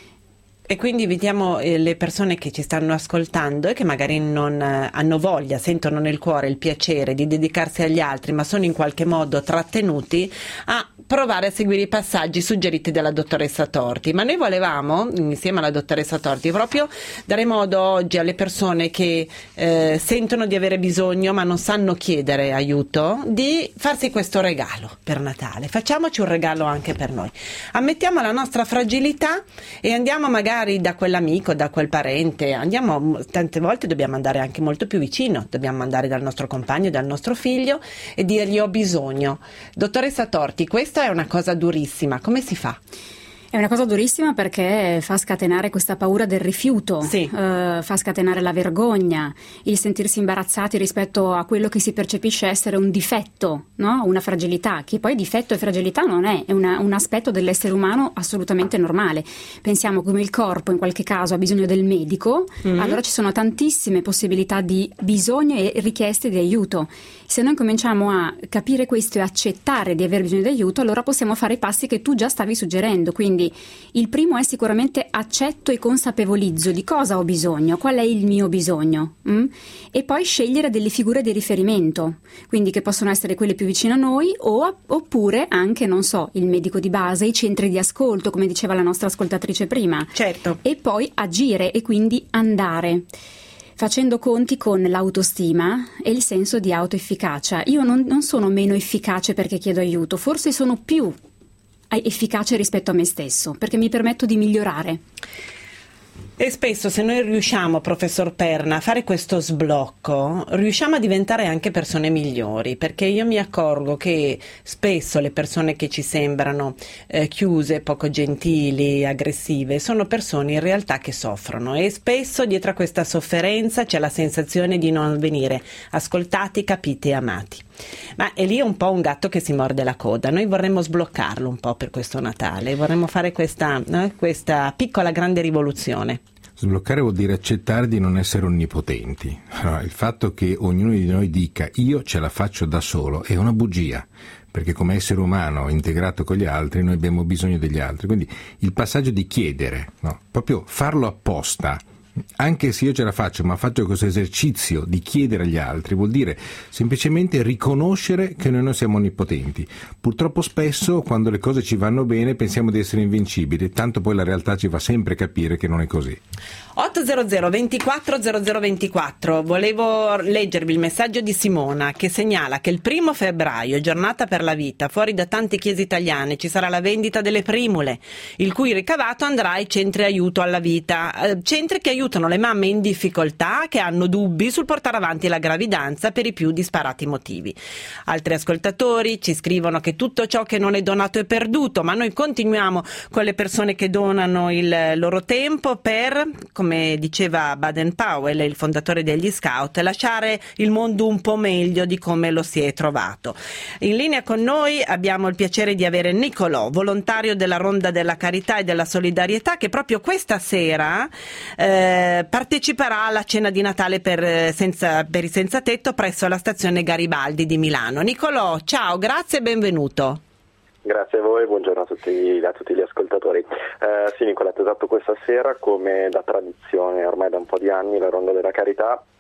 E quindi invitiamo eh, le persone che ci stanno ascoltando e che magari non eh, hanno voglia, sentono nel cuore il piacere di dedicarsi agli altri, ma sono in qualche modo trattenuti, a provare a seguire i passaggi suggeriti dalla dottoressa Torti. Ma noi volevamo, insieme alla dottoressa Torti, proprio dare modo oggi alle persone che eh, sentono di avere bisogno ma non sanno chiedere aiuto, di farsi questo regalo per Natale. Facciamoci un regalo anche per noi. Ammettiamo la nostra fragilità e andiamo magari da quell'amico, da quel parente, andiamo, tante volte dobbiamo andare anche molto più vicino, dobbiamo andare dal nostro compagno, dal nostro figlio e dirgli ho bisogno. Dottoressa Torti, questa è una cosa durissima, come si fa? È una cosa durissima perché fa scatenare questa paura del rifiuto, sì. eh, fa scatenare la vergogna, il sentirsi imbarazzati rispetto a quello che si percepisce essere un difetto, no? Una fragilità, che poi difetto e fragilità non è, è una, un aspetto dell'essere umano assolutamente normale. Pensiamo come il corpo in qualche caso ha bisogno del medico, mm-hmm. allora ci sono tantissime possibilità di bisogno e richieste di aiuto. Se noi cominciamo a capire questo e accettare di aver bisogno di aiuto, allora possiamo fare i passi che tu già stavi suggerendo, quindi il primo è sicuramente accetto e consapevolizzo di cosa ho bisogno, qual è il mio bisogno, mm? e poi scegliere delle figure di riferimento, quindi che possono essere quelle più vicine a noi o, oppure anche, non so, il medico di base, i centri di ascolto, come diceva la nostra ascoltatrice prima. Certo. E poi agire e quindi andare, facendo conti con l'autostima e il senso di autoefficacia. Io non, non sono meno efficace perché chiedo aiuto, forse sono più efficace rispetto a me stesso, perché mi permetto di migliorare. E spesso se noi riusciamo, professor Perna, a fare questo sblocco, riusciamo a diventare anche persone migliori, perché io mi accorgo che spesso le persone che ci sembrano eh, chiuse, poco gentili, aggressive, sono persone in realtà che soffrono, e spesso dietro a questa sofferenza c'è la sensazione di non venire ascoltati, capiti e amati. Ma è lì un po' un gatto che si morde la coda. Noi vorremmo sbloccarlo un po' per questo Natale, vorremmo fare questa, eh, questa piccola grande rivoluzione. Sbloccare vuol dire accettare di non essere onnipotenti. Allora, il fatto che ognuno di noi dica io ce la faccio da solo è una bugia, perché come essere umano integrato con gli altri noi abbiamo bisogno degli altri. Quindi il passaggio di chiedere, no? Proprio farlo apposta, anche se io ce la faccio, ma faccio questo esercizio di chiedere agli altri, vuol dire semplicemente riconoscere che noi non siamo onnipotenti. Purtroppo spesso quando le cose ci vanno bene pensiamo di essere invincibili, tanto poi la realtà ci fa sempre capire che non è così. ottocento ventiquattro zero zero ventiquattro, volevo leggervi il messaggio di Simona che segnala che il primo febbraio, giornata per la vita, fuori da tante chiese italiane ci sarà la vendita delle primule, il cui ricavato andrà ai centri aiuto alla vita, eh, centri che aiutano le mamme in difficoltà che hanno dubbi sul portare avanti la gravidanza per i più disparati motivi. Altri ascoltatori ci scrivono che tutto ciò che non è donato è perduto, ma noi continuiamo con le persone che donano il loro tempo per, come diceva Baden-Powell, il fondatore degli Scout, lasciare il mondo un po' meglio di come lo si è trovato. In linea con noi abbiamo il piacere di avere Nicolò, volontario della Ronda della Carità e della Solidarietà, che proprio questa sera eh, parteciperà alla cena di Natale per, senza, per i senza tetto presso la stazione Garibaldi di Milano. Nicolò, ciao, grazie e benvenuto. Grazie a voi, buongiorno a tutti, a tutti gli ascoltatori. Eh, sì, Nicoletta, esatto, questa sera, come da tradizione ormai da un po' di anni, la Ronda della Carità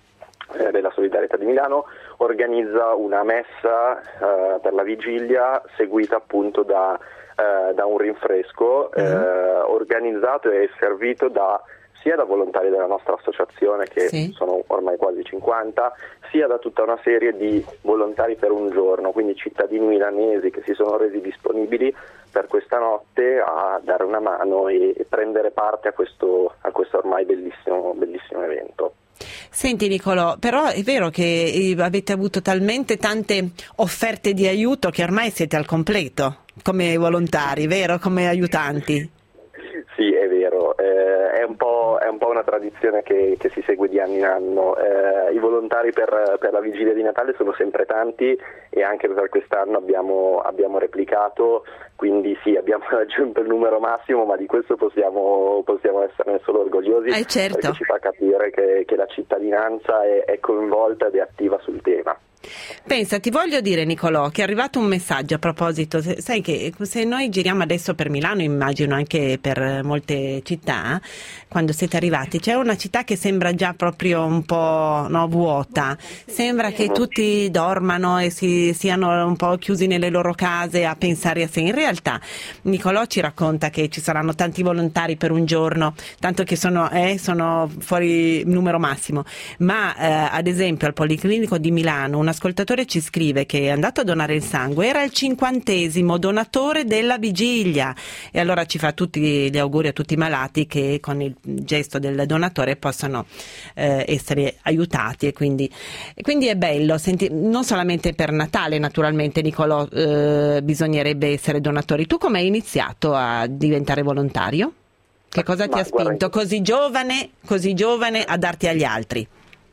eh, della Solidarietà di Milano organizza una messa eh, per la vigilia seguita appunto da, eh, da un rinfresco eh, uh-huh. organizzato e servito da sia da volontari della nostra associazione, che sì. sono ormai quasi cinquanta, sia da tutta una serie di volontari per un giorno, quindi cittadini milanesi che si sono resi disponibili per questa notte a dare una mano e, e prendere parte a questo, a questo ormai bellissimo, bellissimo evento. Senti Nicolò, però è vero che avete avuto talmente tante offerte di aiuto che ormai siete al completo come volontari, vero? Come aiutanti. Sì, è vero, eh, è, un po', è un po' una tradizione che, che si segue di anno in anno. Eh, I volontari per, per la vigilia di Natale sono sempre tanti e anche per quest'anno abbiamo, abbiamo replicato, quindi sì, abbiamo raggiunto il numero massimo, ma di questo possiamo, possiamo esserne solo orgogliosi, eh, certo. perché ci fa capire che, che la cittadinanza è, è coinvolta ed è attiva sul tema. Pensa, ti voglio dire Nicolò che è arrivato un messaggio a proposito, sai che se noi giriamo adesso per Milano, immagino anche per molte città, quando siete arrivati c'è una città che sembra già proprio un po' no, vuota, sembra che tutti dormano e si siano un po' chiusi nelle loro case a pensare a sé. In realtà Nicolò ci racconta che ci saranno tanti volontari per un giorno, tanto che sono, eh, sono fuori numero massimo, ma eh, ad esempio al Policlinico di Milano un ascoltatore ci scrive che è andato a donare il sangue, era il cinquantesimo donatore della vigilia, e allora ci fa tutti gli auguri a tutti i malati che con il gesto del donatore possano eh, essere aiutati, e quindi, e quindi è bello senti, non solamente per Natale naturalmente Nicolò eh, bisognerebbe essere donatori. Tu come hai iniziato a diventare volontario? Che cosa ti Ma, ha spinto guarda, così giovane, così giovane a darti agli altri?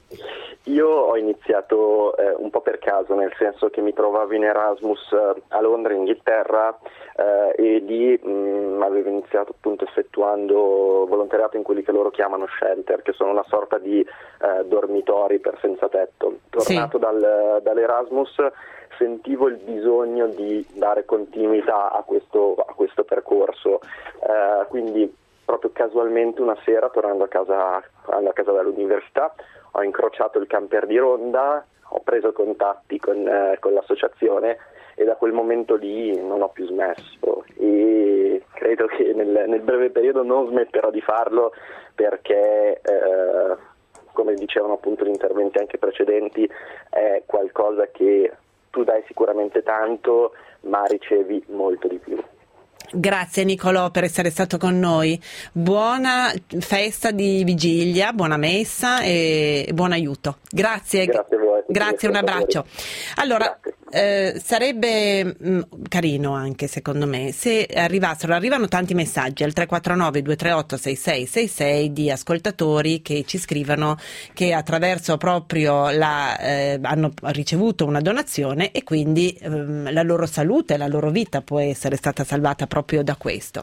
Io ho iniziato eh, un po' per caso, nel senso che mi trovavo in Erasmus eh, a Londra, Inghilterra, eh, e lì mh, avevo iniziato appunto effettuando volontariato in quelli che loro chiamano shelter, che sono una sorta di eh, dormitori per senza tetto. Tornato sì. dal, dall'Erasmus sentivo il bisogno di dare continuità a questo, a questo percorso, eh, quindi proprio casualmente una sera, tornando a casa, a casa dall'università, ho incrociato il camper di Ronda, ho preso contatti con, eh, con l'associazione e da quel momento lì non ho più smesso, e credo che nel, nel breve periodo non smetterò di farlo, perché eh, come dicevano appunto gli interventi anche precedenti, è qualcosa che tu dai sicuramente tanto ma ricevi molto di più. Grazie Nicolò per essere stato con noi, buona festa di vigilia, buona messa e buon aiuto. Grazie, grazie, a voi, grazie un abbraccio. Allora, eh, sarebbe mh, carino anche secondo me se arrivassero, arrivano tanti messaggi al tre quattro nove due tre otto sei sei sei sei di ascoltatori che ci scrivono che attraverso proprio la eh, hanno ricevuto una donazione e quindi ehm, la loro salute, la loro vita può essere stata salvata proprio da questo.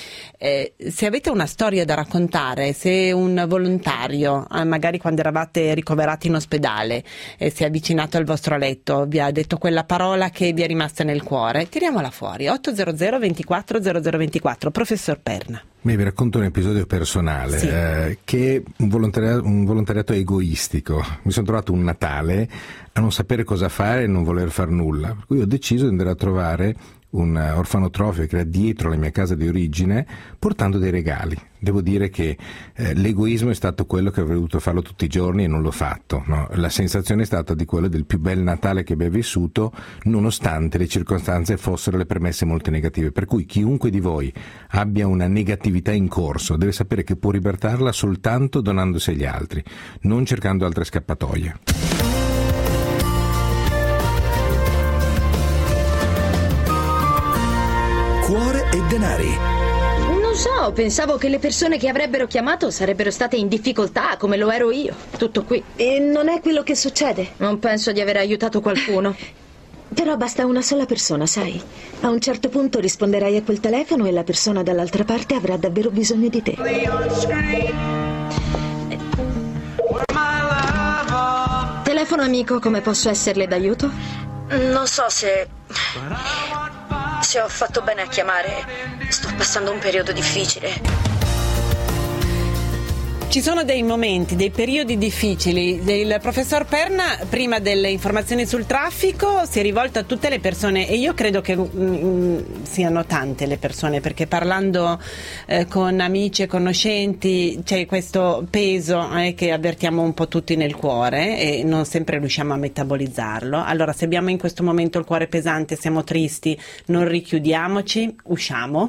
Eh, se avete una storia da raccontare, se un volontario eh, magari quando eravate ricoverati in ospedale eh, si è avvicinato al vostro letto, vi ha detto quella parola che vi è rimasta nel cuore, tiriamola fuori. Otto zero zero ventiquattro zero zero ventiquattro. Professor Perna. Beh, vi racconto un episodio personale, sì. eh, che è un volontariato, un volontariato egoistico. Mi sono trovato un Natale a non sapere cosa fare e non voler far nulla, per cui ho deciso di andare a trovare un orfanotrofio che era dietro la mia casa di origine, portando dei regali. Devo dire che eh, l'egoismo è stato quello che avrei dovuto farlo tutti i giorni e non l'ho fatto, no? La sensazione è stata di quello del più bel Natale che abbia vissuto, nonostante le circostanze fossero le premesse molto negative, per cui chiunque di voi abbia una negatività in corso deve sapere che può libertarla soltanto donandosi agli altri, non cercando altre scappatoie. Cuore e denari. Non so, pensavo che le persone che avrebbero chiamato sarebbero state in difficoltà, come lo ero io. Tutto qui. E non è quello che succede? Non penso di aver aiutato qualcuno. Però basta una sola persona, sai? A un certo punto risponderai a quel telefono e la persona dall'altra parte avrà davvero bisogno di te. Telefono amico, come posso esserle d'aiuto? Non so se... se ho fatto bene a chiamare. Sto passando un periodo difficile. Ci sono dei momenti, dei periodi difficili. Il professor Perna, prima delle informazioni sul traffico, si è rivolto a tutte le persone, e io credo che mh, siano tante le persone, perché parlando eh, con amici e conoscenti c'è questo peso eh, che avvertiamo un po' tutti nel cuore e non sempre riusciamo a metabolizzarlo. Allora, se abbiamo in questo momento il cuore pesante, siamo tristi, non richiudiamoci, usciamo.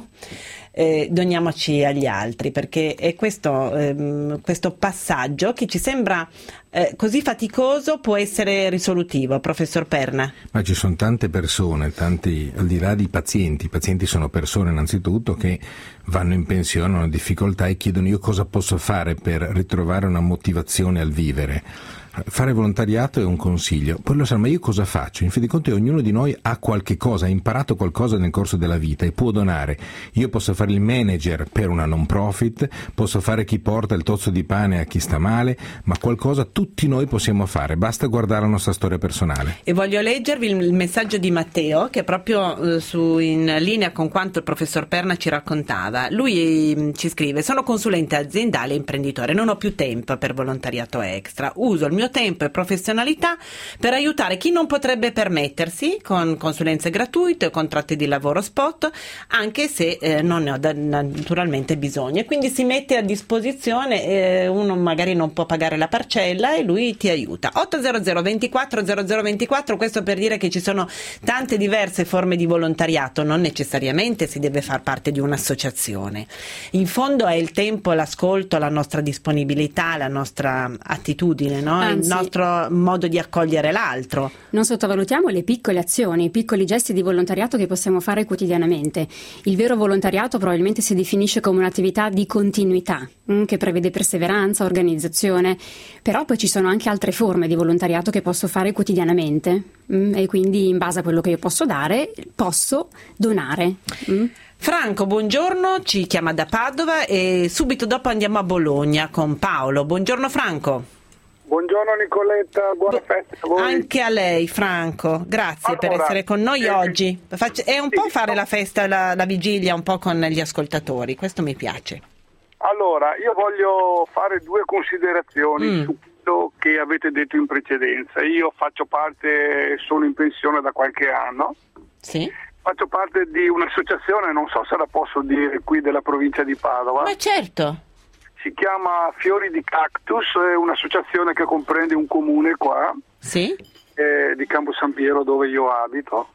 Eh, doniamoci agli altri, perché è questo, ehm, questo passaggio che ci sembra eh, così faticoso può essere risolutivo, professor Perna. Ma ci sono tante persone, tanti, al di là di pazienti, i pazienti sono persone innanzitutto che vanno in pensione, hanno difficoltà e chiedono: io cosa posso fare per ritrovare una motivazione al vivere? Fare volontariato è un consiglio, poi lo sa, ma io cosa faccio? In fin dei conti ognuno di noi ha qualche cosa, ha imparato qualcosa nel corso della vita e può donare. Io posso fare il manager per una non profit, posso fare chi porta il tozzo di pane a chi sta male, ma qualcosa tutti noi possiamo fare, basta guardare la nostra storia personale. E voglio leggervi il messaggio di Matteo, che è proprio eh, su, in linea con quanto il professor Perna ci raccontava. Lui eh, ci scrive: sono consulente aziendale e imprenditore, non ho più tempo per volontariato extra, uso il mio tempo e professionalità per aiutare chi non potrebbe permettersi, con consulenze gratuite o contratti di lavoro spot, anche se eh, non ne ho da, naturalmente bisogno, e quindi si mette a disposizione, eh, uno magari non può pagare la parcella e lui ti aiuta. Ottocento ventiquattro zero zero ventiquattro, questo per dire che ci sono tante diverse forme di volontariato, non necessariamente si deve far parte di un'associazione. In fondo è il tempo, l'ascolto, la nostra disponibilità, la nostra attitudine, no? Anzi, il nostro modo di accogliere l'altro. Non sottovalutiamo le piccole azioni, i piccoli gesti di volontariato che possiamo fare quotidianamente. Il vero volontariato probabilmente si definisce come un'attività di continuità, mh, che prevede perseveranza, organizzazione, però poi ci sono anche altre forme di volontariato che posso fare quotidianamente, mh, e quindi in base a quello che io posso dare, posso donare. Mh. Franco, buongiorno, ci chiama da Padova e subito dopo andiamo a Bologna con Paolo. Buongiorno Franco. Buongiorno Nicoletta, buona festa a voi. Anche a lei Franco, grazie allora, per essere con noi eh, oggi. Faccio, è un sì, po' fare la festa, la, la vigilia un po' con gli ascoltatori, questo mi piace. Allora, io voglio fare due considerazioni Mm. su quello che avete detto in precedenza. Io faccio parte, sono in pensione da qualche anno. Sì. Faccio parte di un'associazione, non so se la posso dire, qui della provincia di Padova. Ma certo. Si chiama Fiori di Cactus, è un'associazione che comprende un comune qua, sì, eh, di Campo San Piero, dove io abito,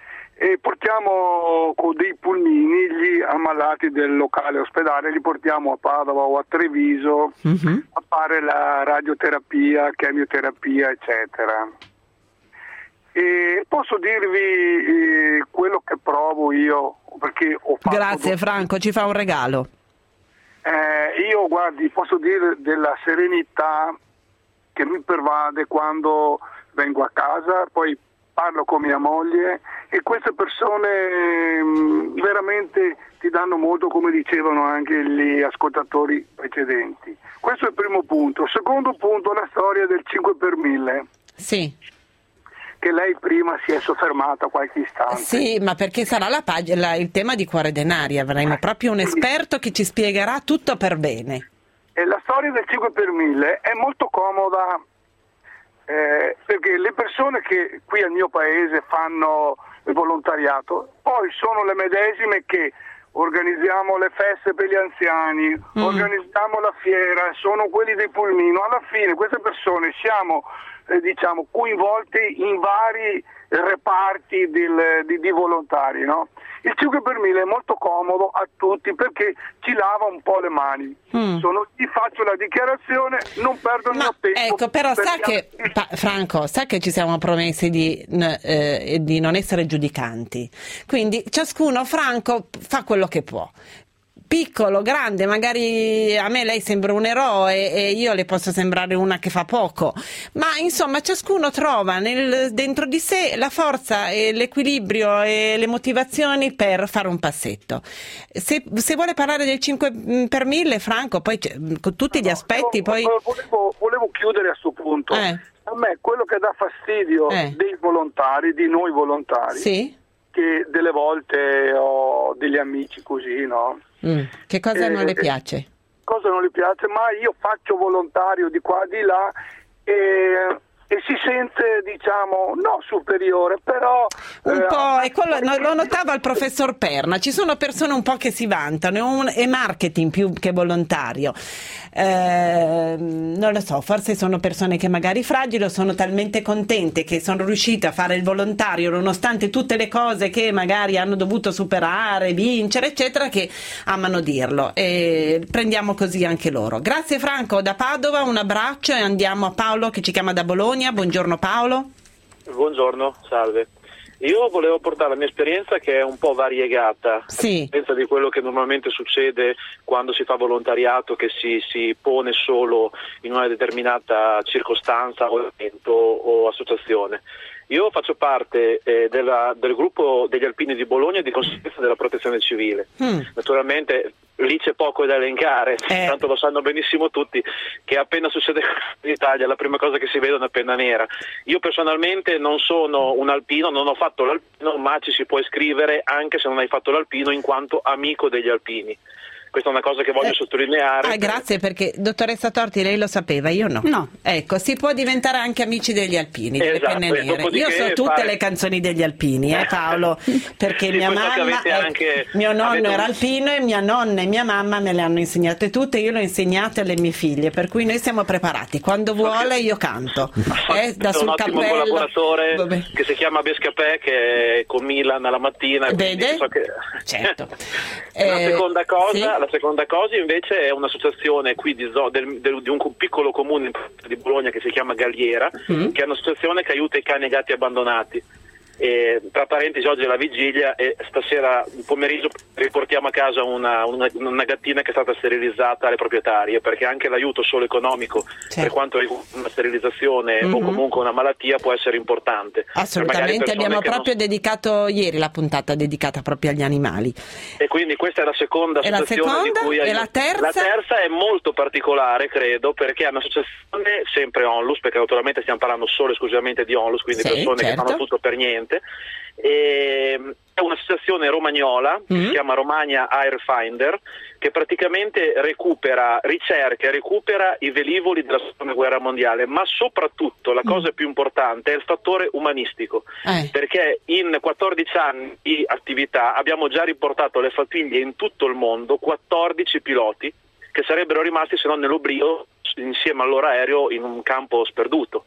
e portiamo con dei pulmini gli ammalati del locale ospedale, li portiamo a Padova o a Treviso mm-hmm. a fare la radioterapia, chemioterapia, eccetera. E posso dirvi eh, quello che provo io, perché ho fatto... Grazie Franco, ci fa un regalo. Eh, io guardi, posso dire della serenità che mi pervade quando vengo a casa, poi parlo con mia moglie e queste persone mh, veramente ti danno molto, come dicevano anche gli ascoltatori precedenti. Questo è il primo punto. Secondo punto, la storia del cinque per mille. Sì. Che lei prima si è soffermata qualche istante. Sì, ma perché sarà la pag- la, il tema di Cuore Denari, avremo proprio un esperto che ci spiegherà tutto per bene. E la storia del cinque per mille è molto comoda eh, perché le persone che qui al mio paese fanno il volontariato poi sono le medesime che organizziamo le feste per gli anziani, mm. organizziamo la fiera, sono quelli del pulmino. Alla fine queste persone siamo Eh, diciamo coinvolti in vari reparti del, di, di volontari, no? Il cinque per mille è molto comodo a tutti perché ci lava un po' le mani. Mm. Sono, ti faccio la dichiarazione, non perdo il Ma, mio tempo. Ecco, però sa che pa, Franco, sa che ci siamo promessi di, eh, di non essere giudicanti. Quindi ciascuno, Franco, fa quello che può. Piccolo, grande, magari a me lei sembra un eroe e io le posso sembrare una che fa poco, ma insomma ciascuno trova nel, dentro di sé la forza e l'equilibrio e le motivazioni per fare un passetto. Se, se vuole parlare del cinque per mille, Franco, poi con tutti gli aspetti, no, poi... volevo, volevo chiudere a questo punto. Eh. A me quello che dà fastidio eh. dei volontari, di noi volontari, sì? Che delle volte ho degli amici così, no? Mm. Che cosa eh, non le piace? cosa non gli piace, ma io faccio volontario di qua di là e, e si sente, diciamo, no superiore, però un eh, po', e quello lo, lo notava il professor Perna, ci sono persone un po' che si vantano, è, un, è marketing più che volontario, eh, non lo so, forse sono persone che magari fragili o sono talmente contente che sono riuscite a fare il volontario nonostante tutte le cose che magari hanno dovuto superare, vincere eccetera, che amano dirlo, e prendiamo così anche loro. Grazie Franco da Padova, un abbraccio, e andiamo a Paolo che ci chiama da Bologna. Buongiorno Paolo. Buongiorno, salve. Io volevo portare la mia esperienza, che è un po' variegata, sì. a differenza di quello che normalmente succede quando si fa volontariato, che si, si pone solo in una determinata circostanza o evento o associazione. Io faccio parte eh, della, del gruppo degli alpini di Bologna e di conseguenza della protezione civile. Mm. Naturalmente lì c'è poco da elencare, eh. tanto lo sanno benissimo tutti che appena succede in Italia la prima cosa che si vede è una penna nera. Io personalmente non sono un alpino, non ho fatto l'alpino, ma ci si può iscrivere anche se non hai fatto l'alpino in quanto amico degli alpini. Questa è una cosa che voglio eh, sottolineare. Ah, grazie, perché dottoressa Torti lei lo sapeva, io no. No. Ecco, si può diventare anche amici degli alpini, delle esatto, penne nere. Io so tutte fare... le canzoni degli alpini, eh Paolo, perché sì, mia mamma, eh, anche... mio nonno avete... era alpino e mia nonna e mia mamma me le hanno insegnate tutte, io le ho insegnate alle mie figlie, per cui noi siamo preparati. Quando vuole io canto. Eh, da sul un ottimo cappello. collaboratore Vabbè. che si chiama Bescapè, che è con Milan alla mattina. Vede? So che... Certo. la eh, seconda cosa, sì? la seconda cosa invece è un'associazione qui di, del, del, di un piccolo comune di Bologna che si chiama Galliera, mm. che è un'associazione che aiuta i cani e i gatti abbandonati. E, tra parentesi, oggi è la vigilia e stasera pomeriggio riportiamo a casa una, una, una gattina che è stata sterilizzata alle proprietarie, perché anche l'aiuto solo economico, certo, per quanto riguarda una sterilizzazione mm-hmm. o comunque una malattia può essere importante. Assolutamente, abbiamo proprio non... dedicato ieri la puntata dedicata proprio agli animali. E quindi questa è la seconda e associazione la seconda? di cui e la terza? La terza è molto particolare, credo, perché è un'associazione sempre Onlus, perché naturalmente stiamo parlando solo e esclusivamente di Onlus, quindi sì, persone certo. che fanno tutto per niente. E è un'associazione romagnola che mm. si chiama Romagna Air Finder, che praticamente recupera, ricerca e recupera i velivoli della seconda guerra mondiale, ma soprattutto la cosa mm. più importante è il fattore umanistico, eh. perché in quattordici anni di attività abbiamo già riportato alle famiglie in tutto il mondo quattordici piloti che sarebbero rimasti se non nell'oblio insieme al loro aereo in un campo sperduto.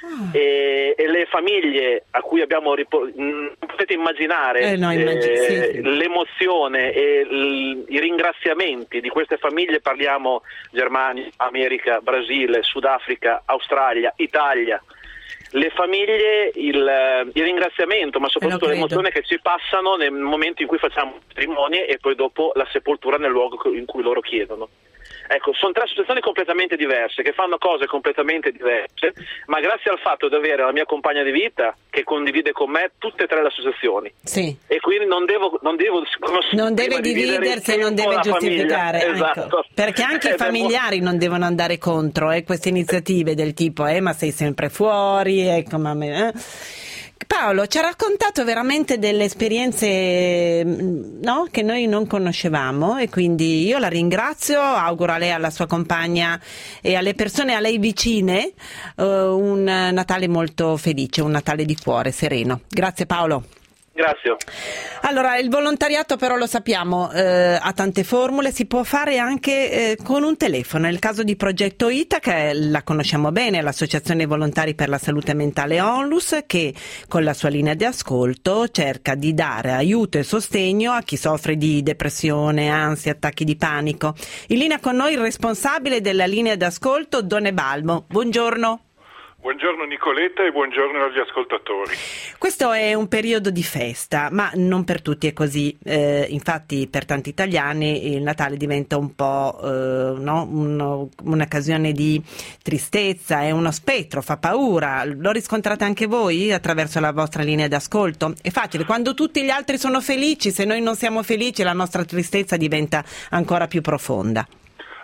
E, e le famiglie a cui abbiamo ripor- non potete immaginare eh no, immagino, eh, sì. l'emozione e l- i ringraziamenti di queste famiglie. Parliamo Germania, America, Brasile, Sudafrica, Australia, Italia. Le famiglie, il, il ringraziamento, ma soprattutto l'emozione che ci passano nel momento in cui facciamo cerimonie e poi dopo la sepoltura nel luogo in cui loro chiedono. Ecco, sono tre associazioni completamente diverse, che fanno cose completamente diverse, ma grazie al fatto di avere la mia compagna di vita che condivide con me tutte e tre le associazioni. Sì. E quindi non devo non devo non deve dividersi e non deve giustificare, esatto. Ecco. Perché anche i familiari non devono andare contro eh, queste iniziative del tipo eh ma sei sempre fuori, ecco, ma me, eh. Paolo ci ha raccontato veramente delle esperienze no, che noi non conoscevamo, e quindi io la ringrazio, auguro a lei, alla sua compagna e alle persone a lei vicine uh, un Natale molto felice, un Natale di cuore, sereno. Grazie Paolo. Grazie. Allora, il volontariato però lo sappiamo, eh, ha tante formule, si può fare anche eh, con un telefono. Nel caso di Progetto ITA, che la conosciamo bene, l'Associazione Volontari per la Salute Mentale Onlus, che con la sua linea di ascolto cerca di dare aiuto e sostegno a chi soffre di depressione, ansia, attacchi di panico. In linea con noi il responsabile della linea di ascolto, Done Balmo. Buongiorno. Buongiorno Nicoletta e buongiorno agli ascoltatori. Questo è un periodo di festa, ma non per tutti è così. Eh, infatti per tanti italiani il Natale diventa un po' eh, no? uno, un'occasione di tristezza, è uno spettro, fa paura. Lo riscontrate anche voi attraverso la vostra linea d'ascolto? È facile, quando tutti gli altri sono felici, se noi non siamo felici la nostra tristezza diventa ancora più profonda. Ha proprio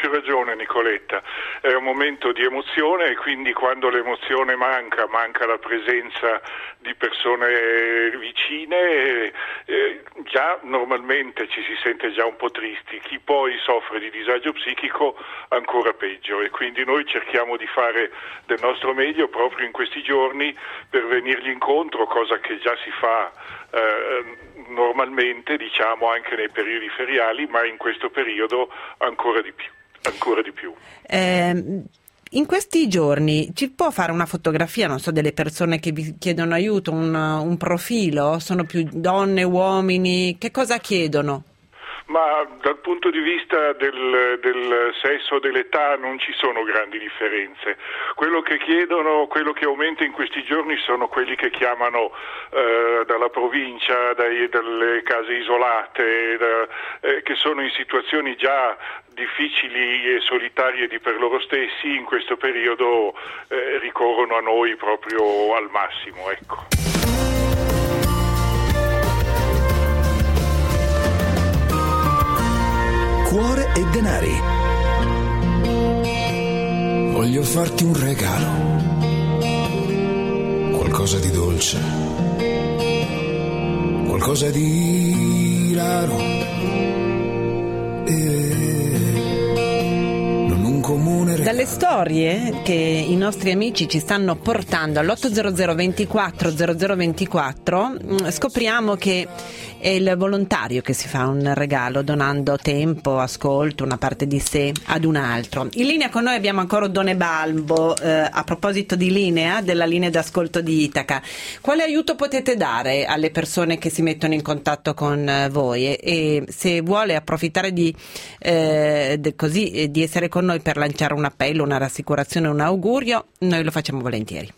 ragione Nicoletta, è un momento di emozione e quindi quando l'emozione manca, manca la presenza di persone vicine, eh, già normalmente ci si sente già un po' tristi, chi poi soffre di disagio psichico ancora peggio, e quindi noi cerchiamo di fare del nostro meglio proprio in questi giorni per venirgli incontro, cosa che già si fa eh, normalmente, diciamo, anche nei periodi feriali, ma in questo periodo ancora di più. Ancora di più. Eh, in questi giorni ci può fare una fotografia, non so, delle persone che vi chiedono aiuto, un, un profilo? Sono più donne, uomini? Che cosa chiedono? Ma dal punto di vista del, del sesso, dell'età, non ci sono grandi differenze. Quello che chiedono, quello che aumenta in questi giorni sono quelli che chiamano eh, dalla provincia, dai, dalle case isolate, da, eh, che sono in situazioni già difficili e solitarie di per loro stessi, in questo periodo eh, ricorrono a noi proprio al massimo, ecco. Cuore e denari. Voglio farti un regalo, qualcosa di dolce, qualcosa di raro, e non un comune regalo. Dalle storie che i nostri amici ci stanno portando all'otto zero zero ventiquattro zero zero ventiquattro scopriamo che è il volontario che si fa un regalo donando tempo, ascolto, una parte di sé ad un altro. In linea con noi abbiamo ancora Oddone Balbo, eh, a proposito di linea, della linea d'ascolto di Itaca. Quale aiuto potete dare alle persone che si mettono in contatto con voi? E, e se vuole approfittare di, eh, de, così, eh, di essere con noi per lanciare un appello, una rassicurazione, un augurio, noi lo facciamo volentieri.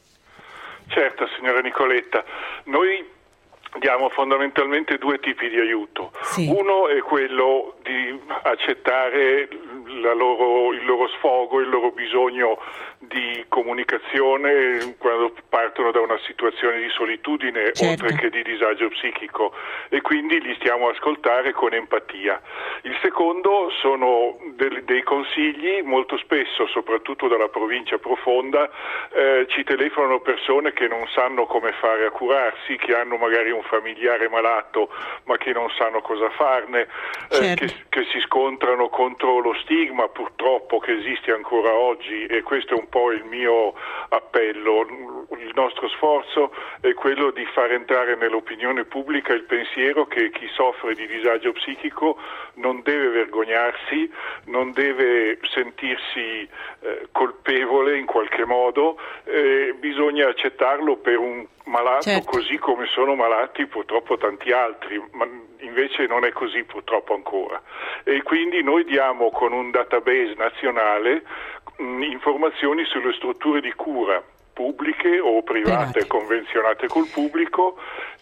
Certo, signora Nicoletta, noi diamo fondamentalmente due tipi di aiuto. Sì. Uno è quello di accettare la loro, il loro sfogo, il loro bisogno di comunicazione quando partono da una situazione di solitudine, certo, oltre che di disagio psichico, e quindi li stiamo a ascoltare con empatia. Il secondo sono dei, dei consigli. Molto spesso, soprattutto dalla provincia profonda, eh, ci telefonano persone che non sanno come fare a curarsi, che hanno magari un familiare malato ma che non sanno cosa farne, certo, eh, che, che si scontrano contro lo stigma purtroppo che esiste ancora oggi, e questo è un po' il mio appello. Il nostro sforzo è quello di far entrare nell'opinione pubblica il pensiero che chi soffre di disagio psichico non deve vergognarsi, non deve sentirsi eh, colpevole in qualche modo, eh, bisogna accettarlo per un malato, certo, così come sono malati purtroppo tanti altri, ma invece non è così purtroppo ancora. E quindi noi diamo con un database nazionale mh, informazioni sulle strutture di cura pubbliche o private, convenzionate col pubblico,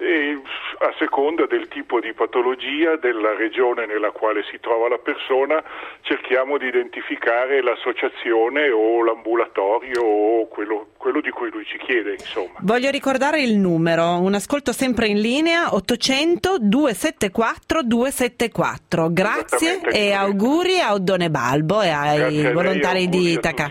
e a seconda del tipo di patologia, della regione nella quale si trova la persona, cerchiamo di identificare l'associazione o l'ambulatorio o quello, quello di cui lui ci chiede, insomma. Voglio ricordare il numero, un ascolto sempre in linea, ottocento duecentosettantaquattro duecentosettantaquattro. Grazie e auguri a Oddone Balbo e ai Grazie volontari di Itaca.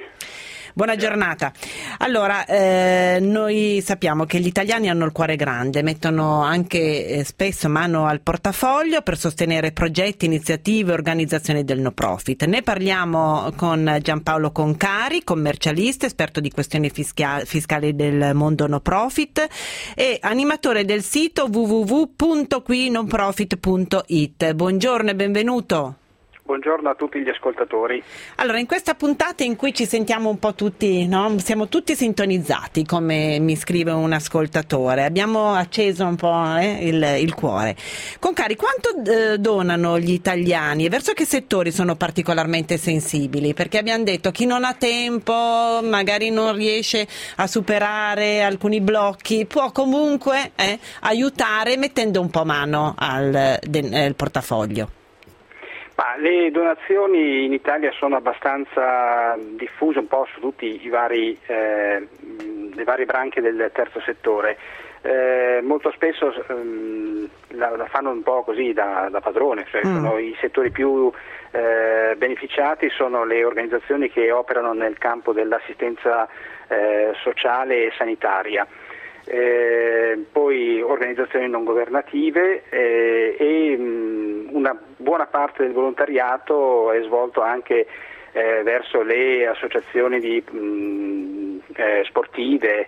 Buona giornata. Allora, eh, noi sappiamo che gli italiani hanno il cuore grande, mettono anche eh, spesso mano al portafoglio per sostenere progetti, iniziative, organizzazioni del no profit. Ne parliamo con Giampaolo Concari, commercialista, esperto di questioni fisca- fiscali del mondo no profit e animatore del sito w w w punto qui non profit punto i t. Buongiorno e benvenuto. Buongiorno a tutti gli ascoltatori. Allora, in questa puntata in cui ci sentiamo un po' tutti, no? Siamo tutti sintonizzati, come mi scrive un ascoltatore, abbiamo acceso un po' eh, il, il cuore. Concari, quanto eh, donano gli italiani e verso che settori sono particolarmente sensibili? Perché abbiamo detto chi non ha tempo, magari non riesce a superare alcuni blocchi, può comunque eh, aiutare mettendo un po' mano al, del, al portafoglio. Ma le donazioni in Italia sono abbastanza diffuse un po' su tutti i vari, eh, le varie branche del terzo settore. eh, molto spesso ehm, la, la fanno un po' così da, da padrone, cioè mm. sono i settori più eh, beneficiati sono le organizzazioni che operano nel campo dell'assistenza eh, sociale e sanitaria. Eh, poi organizzazioni non governative eh, e mh, una buona parte del volontariato è svolto anche eh, verso le associazioni di, mh, eh, sportive,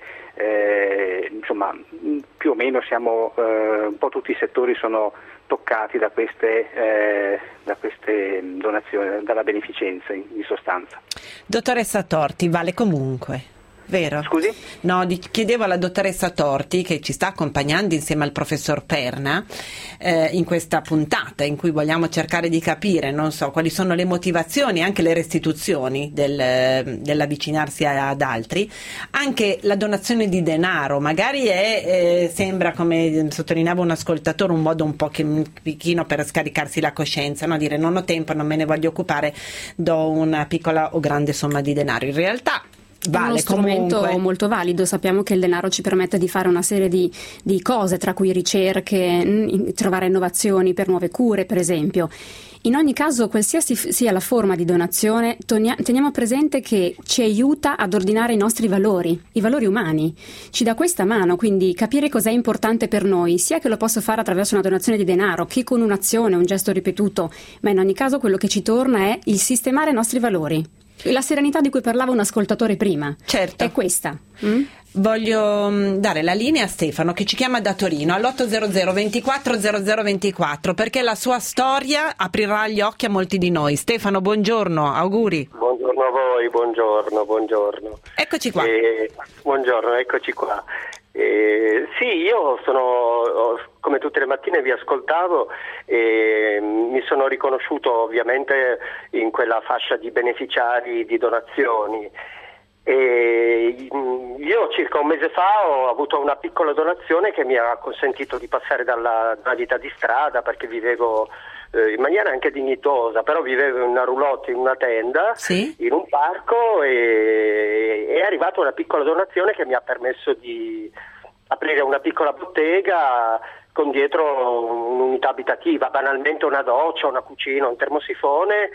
eh, insomma più o meno siamo eh, un po' tutti i settori sono toccati da queste, eh, da queste donazioni, dalla beneficenza in, in sostanza. Dottoressa Torti, vale comunque? Vero? Scusi? No, di, chiedevo alla dottoressa Torti, che ci sta accompagnando insieme al professor Perna eh, in questa puntata in cui vogliamo cercare di capire, non so, quali sono le motivazioni, anche le restituzioni del, dell'avvicinarsi ad altri, anche la donazione di denaro, magari è, eh, sembra, come sottolineava un ascoltatore, un modo un pochino per scaricarsi la coscienza, no? Dire non ho tempo, non me ne voglio occupare, do una piccola o grande somma di denaro. In realtà vale, è uno strumento comunque molto valido. Sappiamo che il denaro ci permette di fare una serie di, di cose, tra cui ricerche, mh, trovare innovazioni per nuove cure, per esempio. In ogni caso, qualsiasi sia la forma di donazione, tonia- teniamo presente che ci aiuta ad ordinare i nostri valori, i valori umani. Ci dà questa mano, quindi capire cos'è importante per noi, sia che lo posso fare attraverso una donazione di denaro, che con un'azione, un gesto ripetuto, ma in ogni caso quello che ci torna è il sistemare i nostri valori. La serenità di cui parlava un ascoltatore prima, certo, è questa. Mm? Voglio dare la linea a Stefano, che ci chiama da Torino all'ottocento ventiquattro zero zero ventiquattro, perché la sua storia aprirà gli occhi a molti di noi. Stefano, buongiorno, auguri. Buongiorno a voi, buongiorno, buongiorno. Eccoci qua. Eh, buongiorno, eccoci qua. Eh, sì, io sono, come tutte le mattine vi ascoltavo e mi sono riconosciuto ovviamente in quella fascia di beneficiari di donazioni. E io circa un mese fa ho avuto una piccola donazione che mi ha consentito di passare dalla, dalla vita di strada, perché vivevo eh, in maniera anche dignitosa, però vivevo in una roulotte, in una tenda, sì, in un parco, e è arrivata una piccola donazione che mi ha permesso di aprire una piccola bottega con dietro un'unità abitativa, banalmente una doccia, una cucina, un termosifone,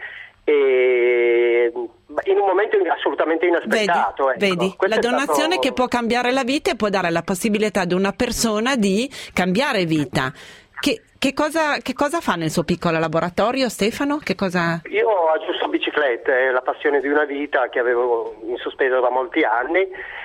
e in un momento assolutamente inaspettato. Vedi, ecco. vedi? Questo la donazione stato... che può cambiare la vita e può dare la possibilità ad una persona di cambiare vita. Che, che, cosa, che cosa fa nel suo piccolo laboratorio, Stefano? Che cosa... Io aggiusto biciclette, è la passione di una vita che avevo in sospeso da molti anni,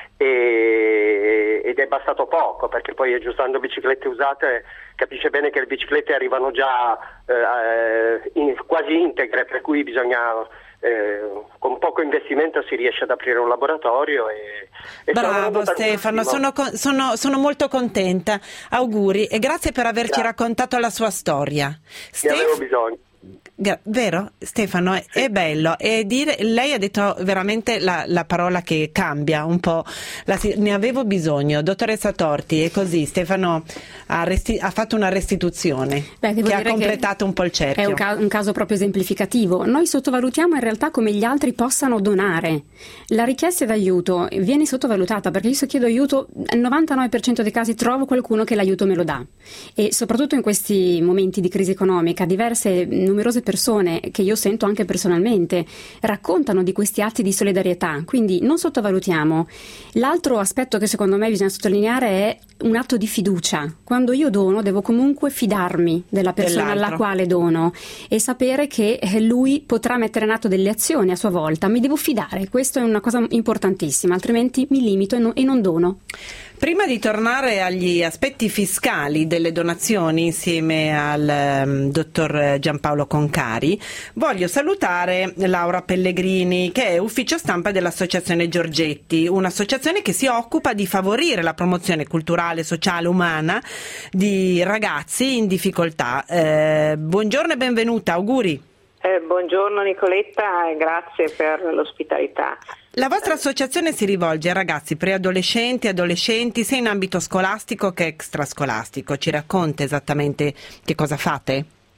e, ed è bastato poco, perché poi aggiustando biciclette usate capisce bene che le biciclette arrivano già eh, in, quasi integre, per cui bisogna eh, con poco investimento si riesce ad aprire un laboratorio. E, e bravo Stefano, sono, sono, sono molto contenta, auguri e grazie per averci grazie. raccontato la sua storia. Ne Stef- avevo bisogno. Vero Stefano, sì. È bello, e dire, lei ha detto veramente la, la parola che cambia un po', la, ne avevo bisogno. Dottoressa Torti, è così, Stefano ha, resti, ha fatto una restituzione. Beh, che ha completato un po' il cerchio. È un, ca- un caso proprio esemplificativo. Noi sottovalutiamo in realtà come gli altri possano donare. La richiesta d'aiuto viene sottovalutata, perché io se chiedo aiuto al novantanove per cento dei casi trovo qualcuno che l'aiuto me lo dà, e soprattutto in questi momenti di crisi economica diverse, numerose persone che io sento anche personalmente raccontano di questi atti di solidarietà, quindi non sottovalutiamo. L'altro aspetto che secondo me bisogna sottolineare è un atto di fiducia. Quando io dono devo comunque fidarmi della persona Dell'altro. alla quale dono e sapere che lui potrà mettere in atto delle azioni a sua volta. Mi devo fidare, questo è una cosa importantissima, altrimenti mi limito e non, e non dono. Prima di tornare agli aspetti fiscali delle donazioni insieme al um, dottor Giampaolo Concari, voglio salutare Laura Pellegrini, che è ufficio stampa dell'Associazione Giorgetti, un'associazione che si occupa di favorire la promozione culturale, sociale, umana di ragazzi in difficoltà. Eh, buongiorno e benvenuta, auguri. Eh, buongiorno Nicoletta e grazie per l'ospitalità. La vostra associazione si rivolge a ragazzi preadolescenti, adolescenti, sia in ambito scolastico che extrascolastico. Ci racconta esattamente che cosa fate?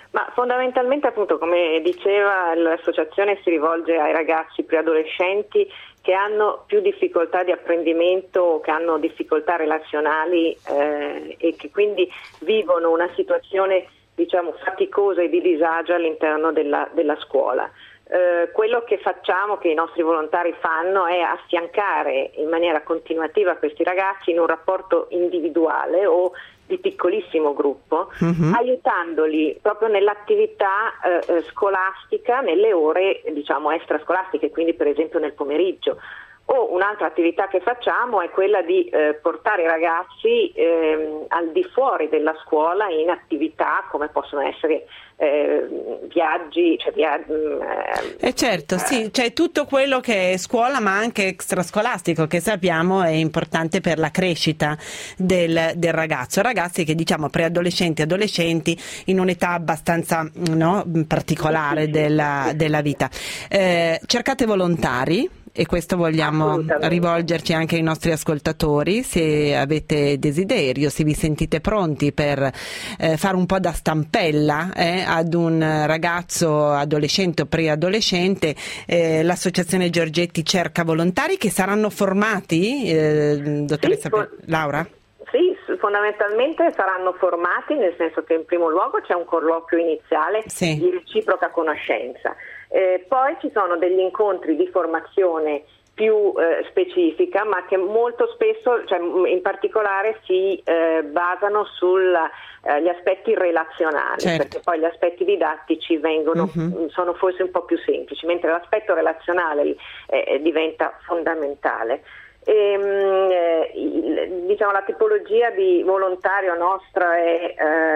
Ma fondamentalmente, appunto, come diceva, l'associazione si rivolge ai ragazzi preadolescenti che hanno più difficoltà di apprendimento, che hanno difficoltà relazionali eh, e che quindi vivono una situazione, diciamo, faticosa e di disagio all'interno della, della scuola. Eh, quello che facciamo, che i nostri volontari fanno, è affiancare in maniera continuativa questi ragazzi in un rapporto individuale o di piccolissimo gruppo, uh-huh. aiutandoli proprio nell'attività eh, scolastica, nelle ore, diciamo, extrascolastiche, quindi per esempio nel pomeriggio. O un'altra attività che facciamo è quella di eh, portare i ragazzi eh, al di fuori della scuola in attività come possono essere eh, viaggi, cioè via, eh, certo, eh, sì, c'è tutto quello che è scuola ma anche extrascolastico, che sappiamo è importante per la crescita del, del ragazzo. Ragazzi che, diciamo, preadolescenti, adolescenti, in un'età abbastanza, no, particolare della, della vita. Eh, cercate volontari. E questo vogliamo rivolgerci anche ai nostri ascoltatori, se avete desiderio, se vi sentite pronti per eh, fare un po' da stampella eh, ad un ragazzo adolescente o preadolescente. eh, l'associazione Giorgetti cerca volontari che saranno formati, eh, dottoressa sì, Laura? Sì, fondamentalmente saranno formati, nel senso che in primo luogo c'è un colloquio iniziale sì. di reciproca conoscenza. Eh, poi ci sono degli incontri di formazione più eh, specifica, ma che molto spesso, cioè in particolare, si eh, basano sugli eh, aspetti relazionali, certo. perché poi gli aspetti didattici vengono, uh-huh. sono forse un po' più semplici, mentre l'aspetto relazionale eh, diventa fondamentale. E, eh, il, diciamo, la tipologia di volontario nostra è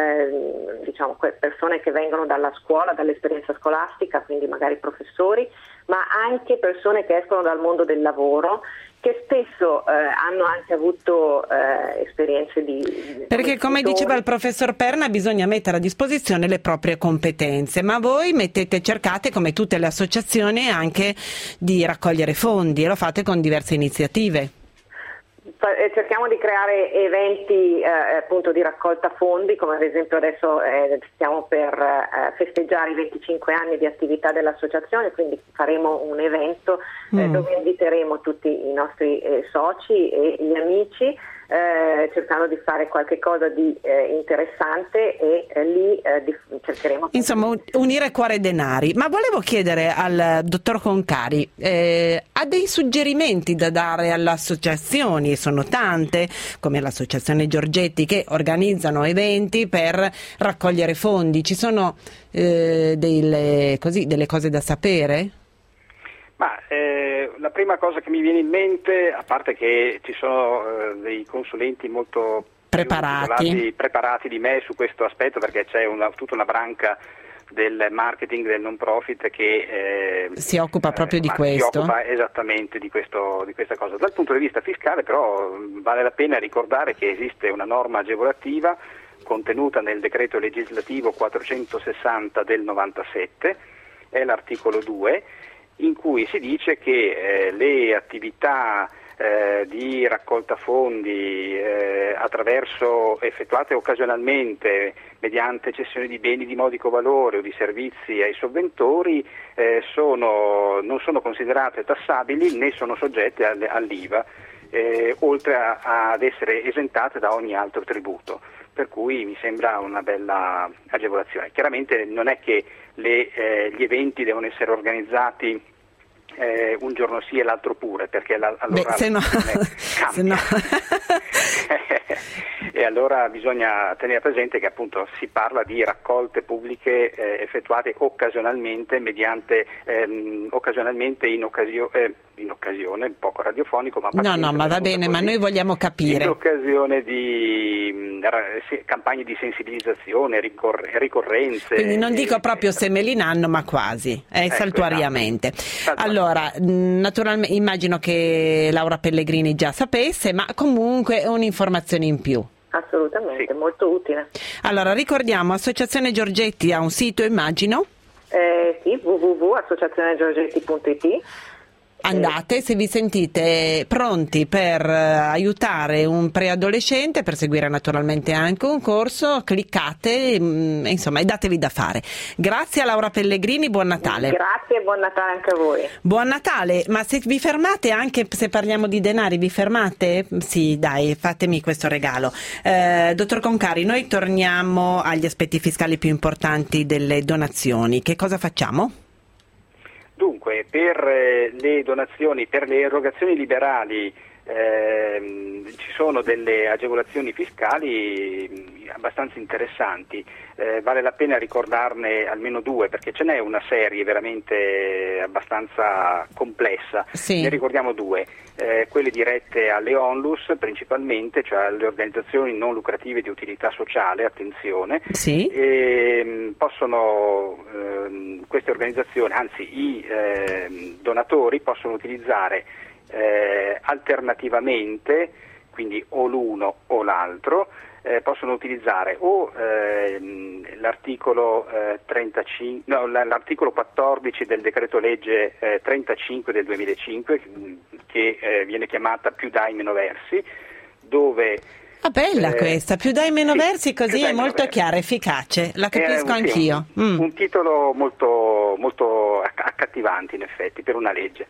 eh, diciamo, persone che vengono dalla scuola, dall'esperienza scolastica, quindi magari professori, ma anche persone che escono dal mondo del lavoro, che spesso eh, hanno anche avuto eh, esperienze di... Perché come diceva il professor Perna, bisogna mettere a disposizione le proprie competenze, ma voi mettete, cercate, come tutte le associazioni, anche di raccogliere fondi, e lo fate con diverse iniziative. Cerchiamo di creare eventi eh, appunto di raccolta fondi, come ad esempio adesso eh, stiamo per eh, festeggiare i venticinque anni di attività dell'associazione, quindi faremo un evento eh, mm. dove inviteremo tutti i nostri eh, soci e gli amici, eh, cercando di fare qualche cosa di eh, interessante e eh, lì eh, di, cercheremo insomma unire cuore e denari. Ma volevo chiedere al dottor Concari, eh, ha dei suggerimenti da dare alle associazioni? Sono tante, come l'associazione Giorgetti, che organizzano eventi per raccogliere fondi. Ci sono eh, delle, così, delle cose da sapere? Ma eh, la prima cosa che mi viene in mente, a parte che ci sono eh, dei consulenti molto preparati. preparati di me su questo aspetto, perché c'è una, tutta una branca del marketing del non profit che eh, si occupa proprio eh, di questo. Si occupa esattamente di, questo, di questa cosa. Dal punto di vista fiscale, però, vale la pena ricordare che esiste una norma agevolativa contenuta nel decreto legislativo quattrocentosessanta del novantasette, è l'articolo due, in cui si dice che eh, le attività eh, di raccolta fondi eh, attraverso effettuate occasionalmente mediante cessione di beni di modico valore o di servizi ai sovventori eh, sono, non sono considerate tassabili né sono soggette al, all'I V A, eh, oltre a, ad essere esentate da ogni altro tributo. Per cui mi sembra una bella agevolazione. Chiaramente non è che le, eh, gli eventi devono essere organizzati eh, un giorno sì e l'altro pure, perché la, allora Beh, se no, se no. E allora bisogna tenere presente che appunto si parla di raccolte pubbliche eh, effettuate occasionalmente mediante ehm, occasionalmente in, occasio- eh, in occasione, poco radiofonico, ma no no ma va bene, così, ma noi vogliamo capire, in occasione di mh, campagne di sensibilizzazione, ricor- ricorrenze. Quindi non dico proprio semelinanno, ma quasi, eh, ecco, saltuariamente. Esatto. Allora, naturalmente immagino che Laura Pellegrini già sapesse, ma comunque un'informazione in più. Assolutamente, sì. Molto utile. Allora, ricordiamo, Associazione Giorgetti ha un sito, immagino? Eh, sì, w w w punto associazione giorgetti punto i t, andate, se vi sentite pronti per aiutare un preadolescente, per seguire naturalmente anche un corso, cliccate, insomma, e datevi da fare. Grazie a Laura Pellegrini, buon Natale. Grazie e buon Natale anche a voi. Buon Natale, ma se vi fermate, anche se parliamo di denari, vi fermate? Sì, dai, fatemi questo regalo. Eh, dottor Concari, noi torniamo agli aspetti fiscali più importanti delle donazioni. Che cosa facciamo? Dunque, per eh, le donazioni, per le erogazioni liberali ehm, ci sono delle agevolazioni fiscali abbastanza interessanti, eh, vale la pena ricordarne almeno due perché ce n'è una serie veramente abbastanza complessa, sì. Ne ricordiamo due, eh, quelle dirette alle onlus principalmente, cioè alle organizzazioni non lucrative di utilità sociale, attenzione, sì. e, possono eh, queste organizzazioni, anzi i eh, donatori possono utilizzare eh, alternativamente, quindi o l'uno o l'altro, Eh, possono utilizzare o ehm, l'articolo, eh, trentacinque, no, l'articolo quattordici del decreto legge eh, trentacinque del duemilacinque che eh, viene chiamata più dai meno versi, dove ah, bella eh, questa, più dai meno sì, versi, così è molto versi. Chiara, efficace, la capisco un, anch'io. Sì, un, mm. un titolo molto, molto accattivante in effetti per una legge.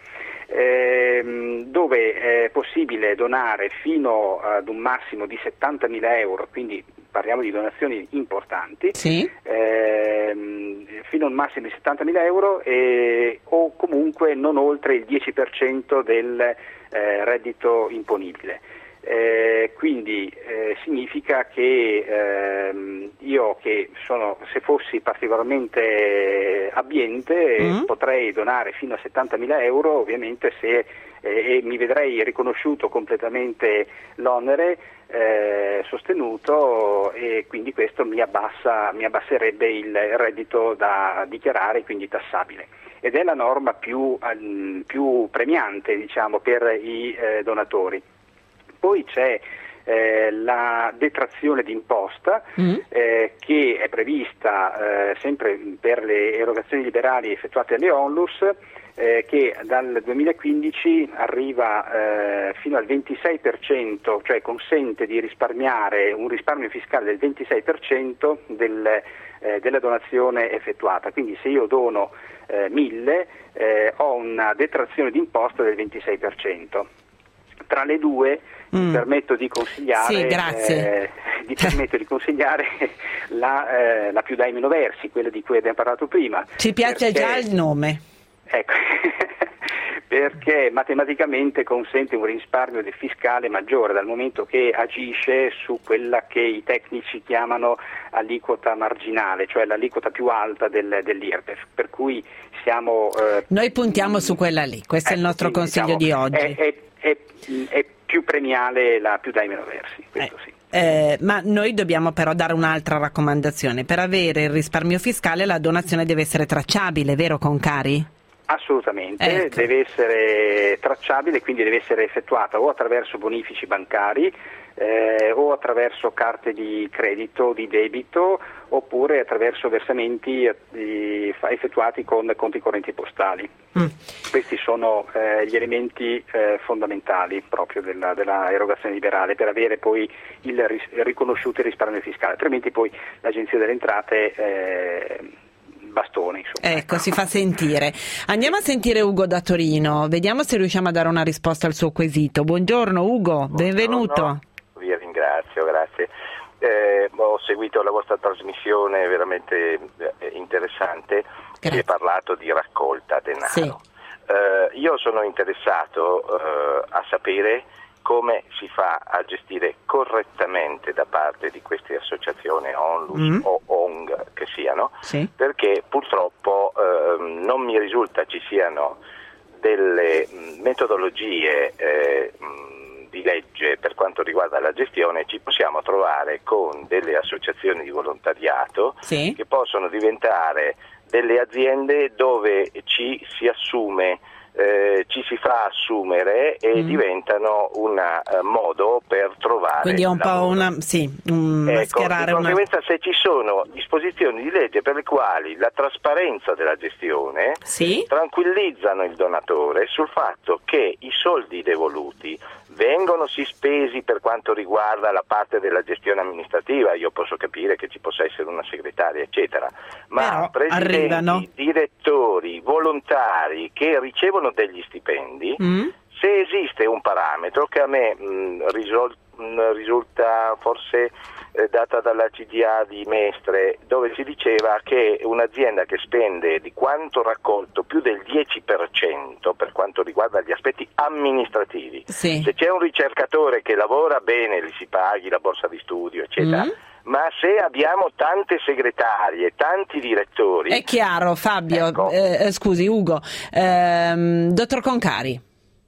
Ehm, dove è possibile donare fino ad un massimo di settantamila euro, quindi parliamo di donazioni importanti, sì. ehm, fino a un massimo di settantamila euro e, o comunque non oltre il dieci per cento del eh, reddito imponibile. Eh, quindi eh, significa che ehm, io che sono, se fossi particolarmente abbiente, mm. potrei donare fino a settantamila euro, ovviamente se eh, e mi vedrei riconosciuto completamente l'onere eh, sostenuto, e quindi questo mi abbassa, mi abbasserebbe il reddito da dichiarare, quindi tassabile. Ed è la norma più, più premiante, diciamo, per i eh, donatori. Poi c'è eh, la detrazione d'imposta mm. eh, che è prevista eh, sempre per le erogazioni liberali effettuate alle onlus, eh, che dal duemilaquindici arriva eh, fino al ventisei per cento, cioè consente di risparmiare un risparmio fiscale del ventisei per cento del, eh, della donazione effettuata. Quindi se io dono eh, mille eh, ho una detrazione d'imposta del ventisei per cento. Tra le due mm. mi permetto di consigliare, sì, grazie. Eh, mi permetto di consigliare la, eh, la più dai meno versi, quella di cui abbiamo parlato prima. Ci piace perché, già il nome. Ecco, perché matematicamente consente un risparmio fiscale maggiore, dal momento che agisce su quella che i tecnici chiamano aliquota marginale, cioè l'aliquota più alta del, dell'I R P E F, per cui siamo... Eh, Noi puntiamo su quella lì, questo eh, è il nostro quindi, consiglio diciamo, di oggi. È, è, è, è più premiale la più dai meno versi, questo eh. sì. Eh, ma noi dobbiamo però dare un'altra raccomandazione: per avere il risparmio fiscale la donazione deve essere tracciabile, vero Concari? Assolutamente, ecco. Deve essere tracciabile, quindi deve essere effettuata o attraverso bonifici bancari eh, o attraverso carte di credito, di debito, oppure attraverso versamenti eh, effettuati con conti correnti postali. Mm. Questi sono eh, gli elementi eh, fondamentali proprio della, della erogazione liberale per avere poi il ris- riconosciuto risparmio fiscale, altrimenti poi l'Agenzia delle Entrate eh, bastone, insomma. Ecco, si fa sentire. Andiamo a sentire Ugo da Torino, vediamo se riusciamo a dare una risposta al suo quesito. Buongiorno Ugo, benvenuto. Buongiorno. Vi ringrazio, grazie. Eh, ho seguito la vostra trasmissione, veramente eh, interessante, e hai parlato di raccolta denaro. Sì. Eh, io sono interessato eh, a sapere come si fa a gestire correttamente da parte di queste associazioni onlus mm. o O N G che siano, sì. perché purtroppo eh, non mi risulta ci siano delle metodologie eh, di legge per quanto riguarda la gestione. Ci possiamo trovare con delle associazioni di volontariato sì. che possono diventare delle aziende dove ci si assume eh, ci si fa assumere e mm. diventano un uh, modo per trovare quindi è un lavoro. po' una sì un ecco, mascherare di conseguenza una... se ci sono disposizioni di legge per le quali la trasparenza della gestione sì? tranquillizzano il donatore sul fatto che i soldi devoluti vengono sì spesi per quanto riguarda la parte della gestione amministrativa, io posso capire che ci possa essere una segretaria eccetera, ma però presidenti, arrivano. direttori, volontari che ricevono degli stipendi, mm. se esiste un parametro che a me mh, risol- mh, risulta forse eh, data dalla C D A di Mestre, dove si diceva che un'azienda che spende di quanto raccolto più del dieci per cento per quanto riguarda gli aspetti amministrativi, sì. se c'è un ricercatore che lavora bene, gli si paghi la borsa di studio eccetera, mm. ma se abbiamo tante segretarie, tanti direttori... È chiaro, Fabio, ecco. eh, scusi Ugo, ehm, dottor Concari.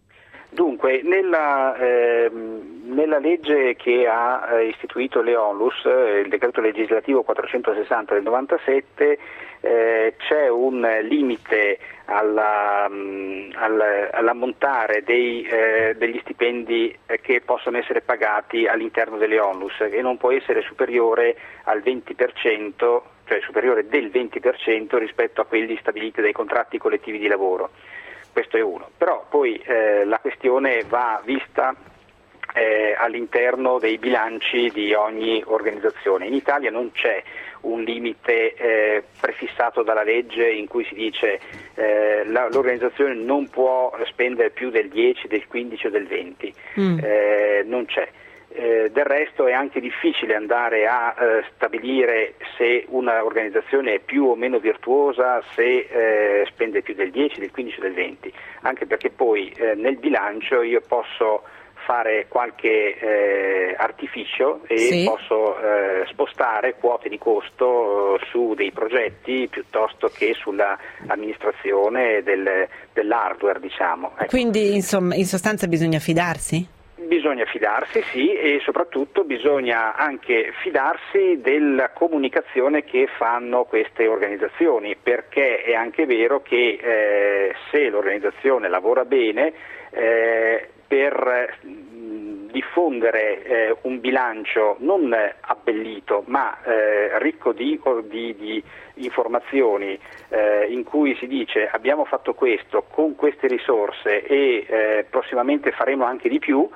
Dunque, nella, eh, nella legge che ha eh, istituito le ONLUS, eh, il decreto legislativo quattrocentosessanta del novantasette, eh, c'è un limite alla, mh, al, all'ammontare dei, eh, degli stipendi eh, che possono essere pagati all'interno delle ONLUS e non può essere superiore al venti per cento, cioè superiore del venti per cento rispetto a quelli stabiliti dai contratti collettivi di lavoro. Questo è uno, però poi eh, la questione va vista eh, all'interno dei bilanci di ogni organizzazione. In Italia non c'è un limite eh, prefissato dalla legge in cui si dice eh, la, l'organizzazione non può spendere più del dieci, del quindici o del venti, mm. eh, non c'è. Eh, del resto è anche difficile andare a eh, stabilire se una organizzazione è più o meno virtuosa, se eh, spende più del dieci, del quindici o del venti, anche perché poi eh, nel bilancio io posso fare qualche eh, artificio e sì. posso eh, spostare quote di costo eh, su dei progetti piuttosto che sulla amministrazione del, dell'hardware, diciamo. Ecco. Quindi insomma in sostanza bisogna fidarsi? Bisogna fidarsi, sì, e soprattutto bisogna anche fidarsi della comunicazione che fanno queste organizzazioni, perché è anche vero che eh, se l'organizzazione lavora bene, eh, per mh, diffondere eh, un bilancio non abbellito ma eh, ricco di, di, di informazioni eh, in cui si dice abbiamo fatto questo con queste risorse e eh, prossimamente faremo anche di più,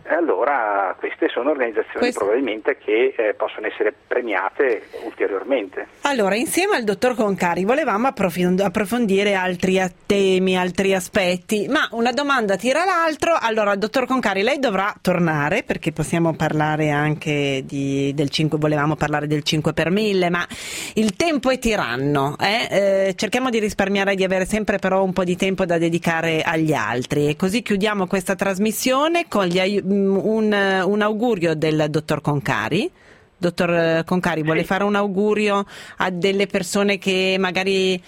allora queste sono organizzazioni Questo... probabilmente che eh, possono essere premiate ulteriormente. Allora, insieme al dottor Concari volevamo approfond- approfondire altri temi, altri aspetti, ma una domanda tira l'altro. Allora, dottor Concari, lei dovrà tornare perché possiamo parlare anche di, del cinque, volevamo parlare del cinque per mille, ma il tempo è tiranno, eh? Eh, cerchiamo di risparmiare, di avere sempre però un po' di tempo da dedicare agli altri, e così chiudiamo questa trasmissione con gli aiuti. Un, un augurio del dottor Concari. Dottor Concari, vuole fare un augurio a delle persone che magari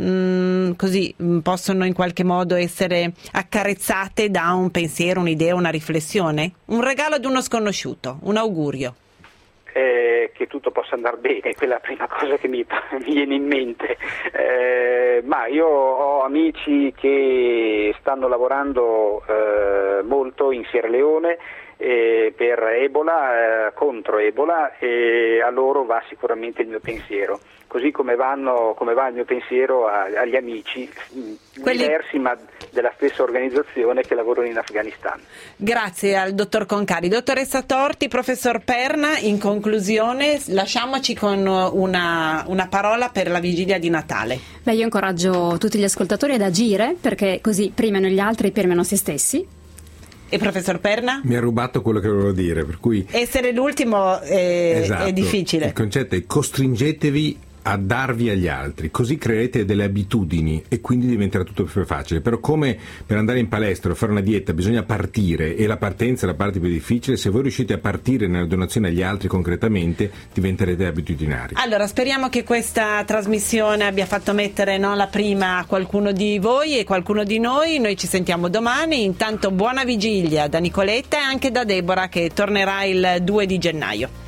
mh, così mh, possono in qualche modo essere accarezzate da un pensiero, un'idea, una riflessione? Un regalo di uno sconosciuto, un augurio. Eh, che tutto possa andare bene, quella è la prima cosa che mi, mi viene in mente. Eh, ma io ho amici che stanno lavorando eh, molto in Sierra Leone eh, per Ebola, eh, contro Ebola, e a loro va sicuramente il mio pensiero. Così come, vanno, come va il mio pensiero a, agli amici Quelli... diversi ma della stessa organizzazione che lavorano in Afghanistan. Grazie al dottor Concari. Dottoressa Torti, professor Perna, in conclusione lasciamoci con una, una parola per la vigilia di Natale. Beh, io incoraggio tutti gli ascoltatori ad agire, perché così premiano gli altri e premiano se stessi. E professor Perna? Mi ha rubato quello che volevo dire, per cui essere l'ultimo è, esatto. è difficile. Il concetto è: costringetevi a darvi agli altri, così creerete delle abitudini e quindi diventerà tutto più facile. Però come per andare in palestra o fare una dieta bisogna partire, e la partenza è la parte più difficile, se voi riuscite a partire nella donazione agli altri concretamente diventerete abitudinari. Allora speriamo che questa trasmissione abbia fatto mettere no, la prima a qualcuno di voi e qualcuno di noi. Noi ci sentiamo domani, intanto buona vigilia da Nicoletta e anche da Deborah che tornerà il due di gennaio.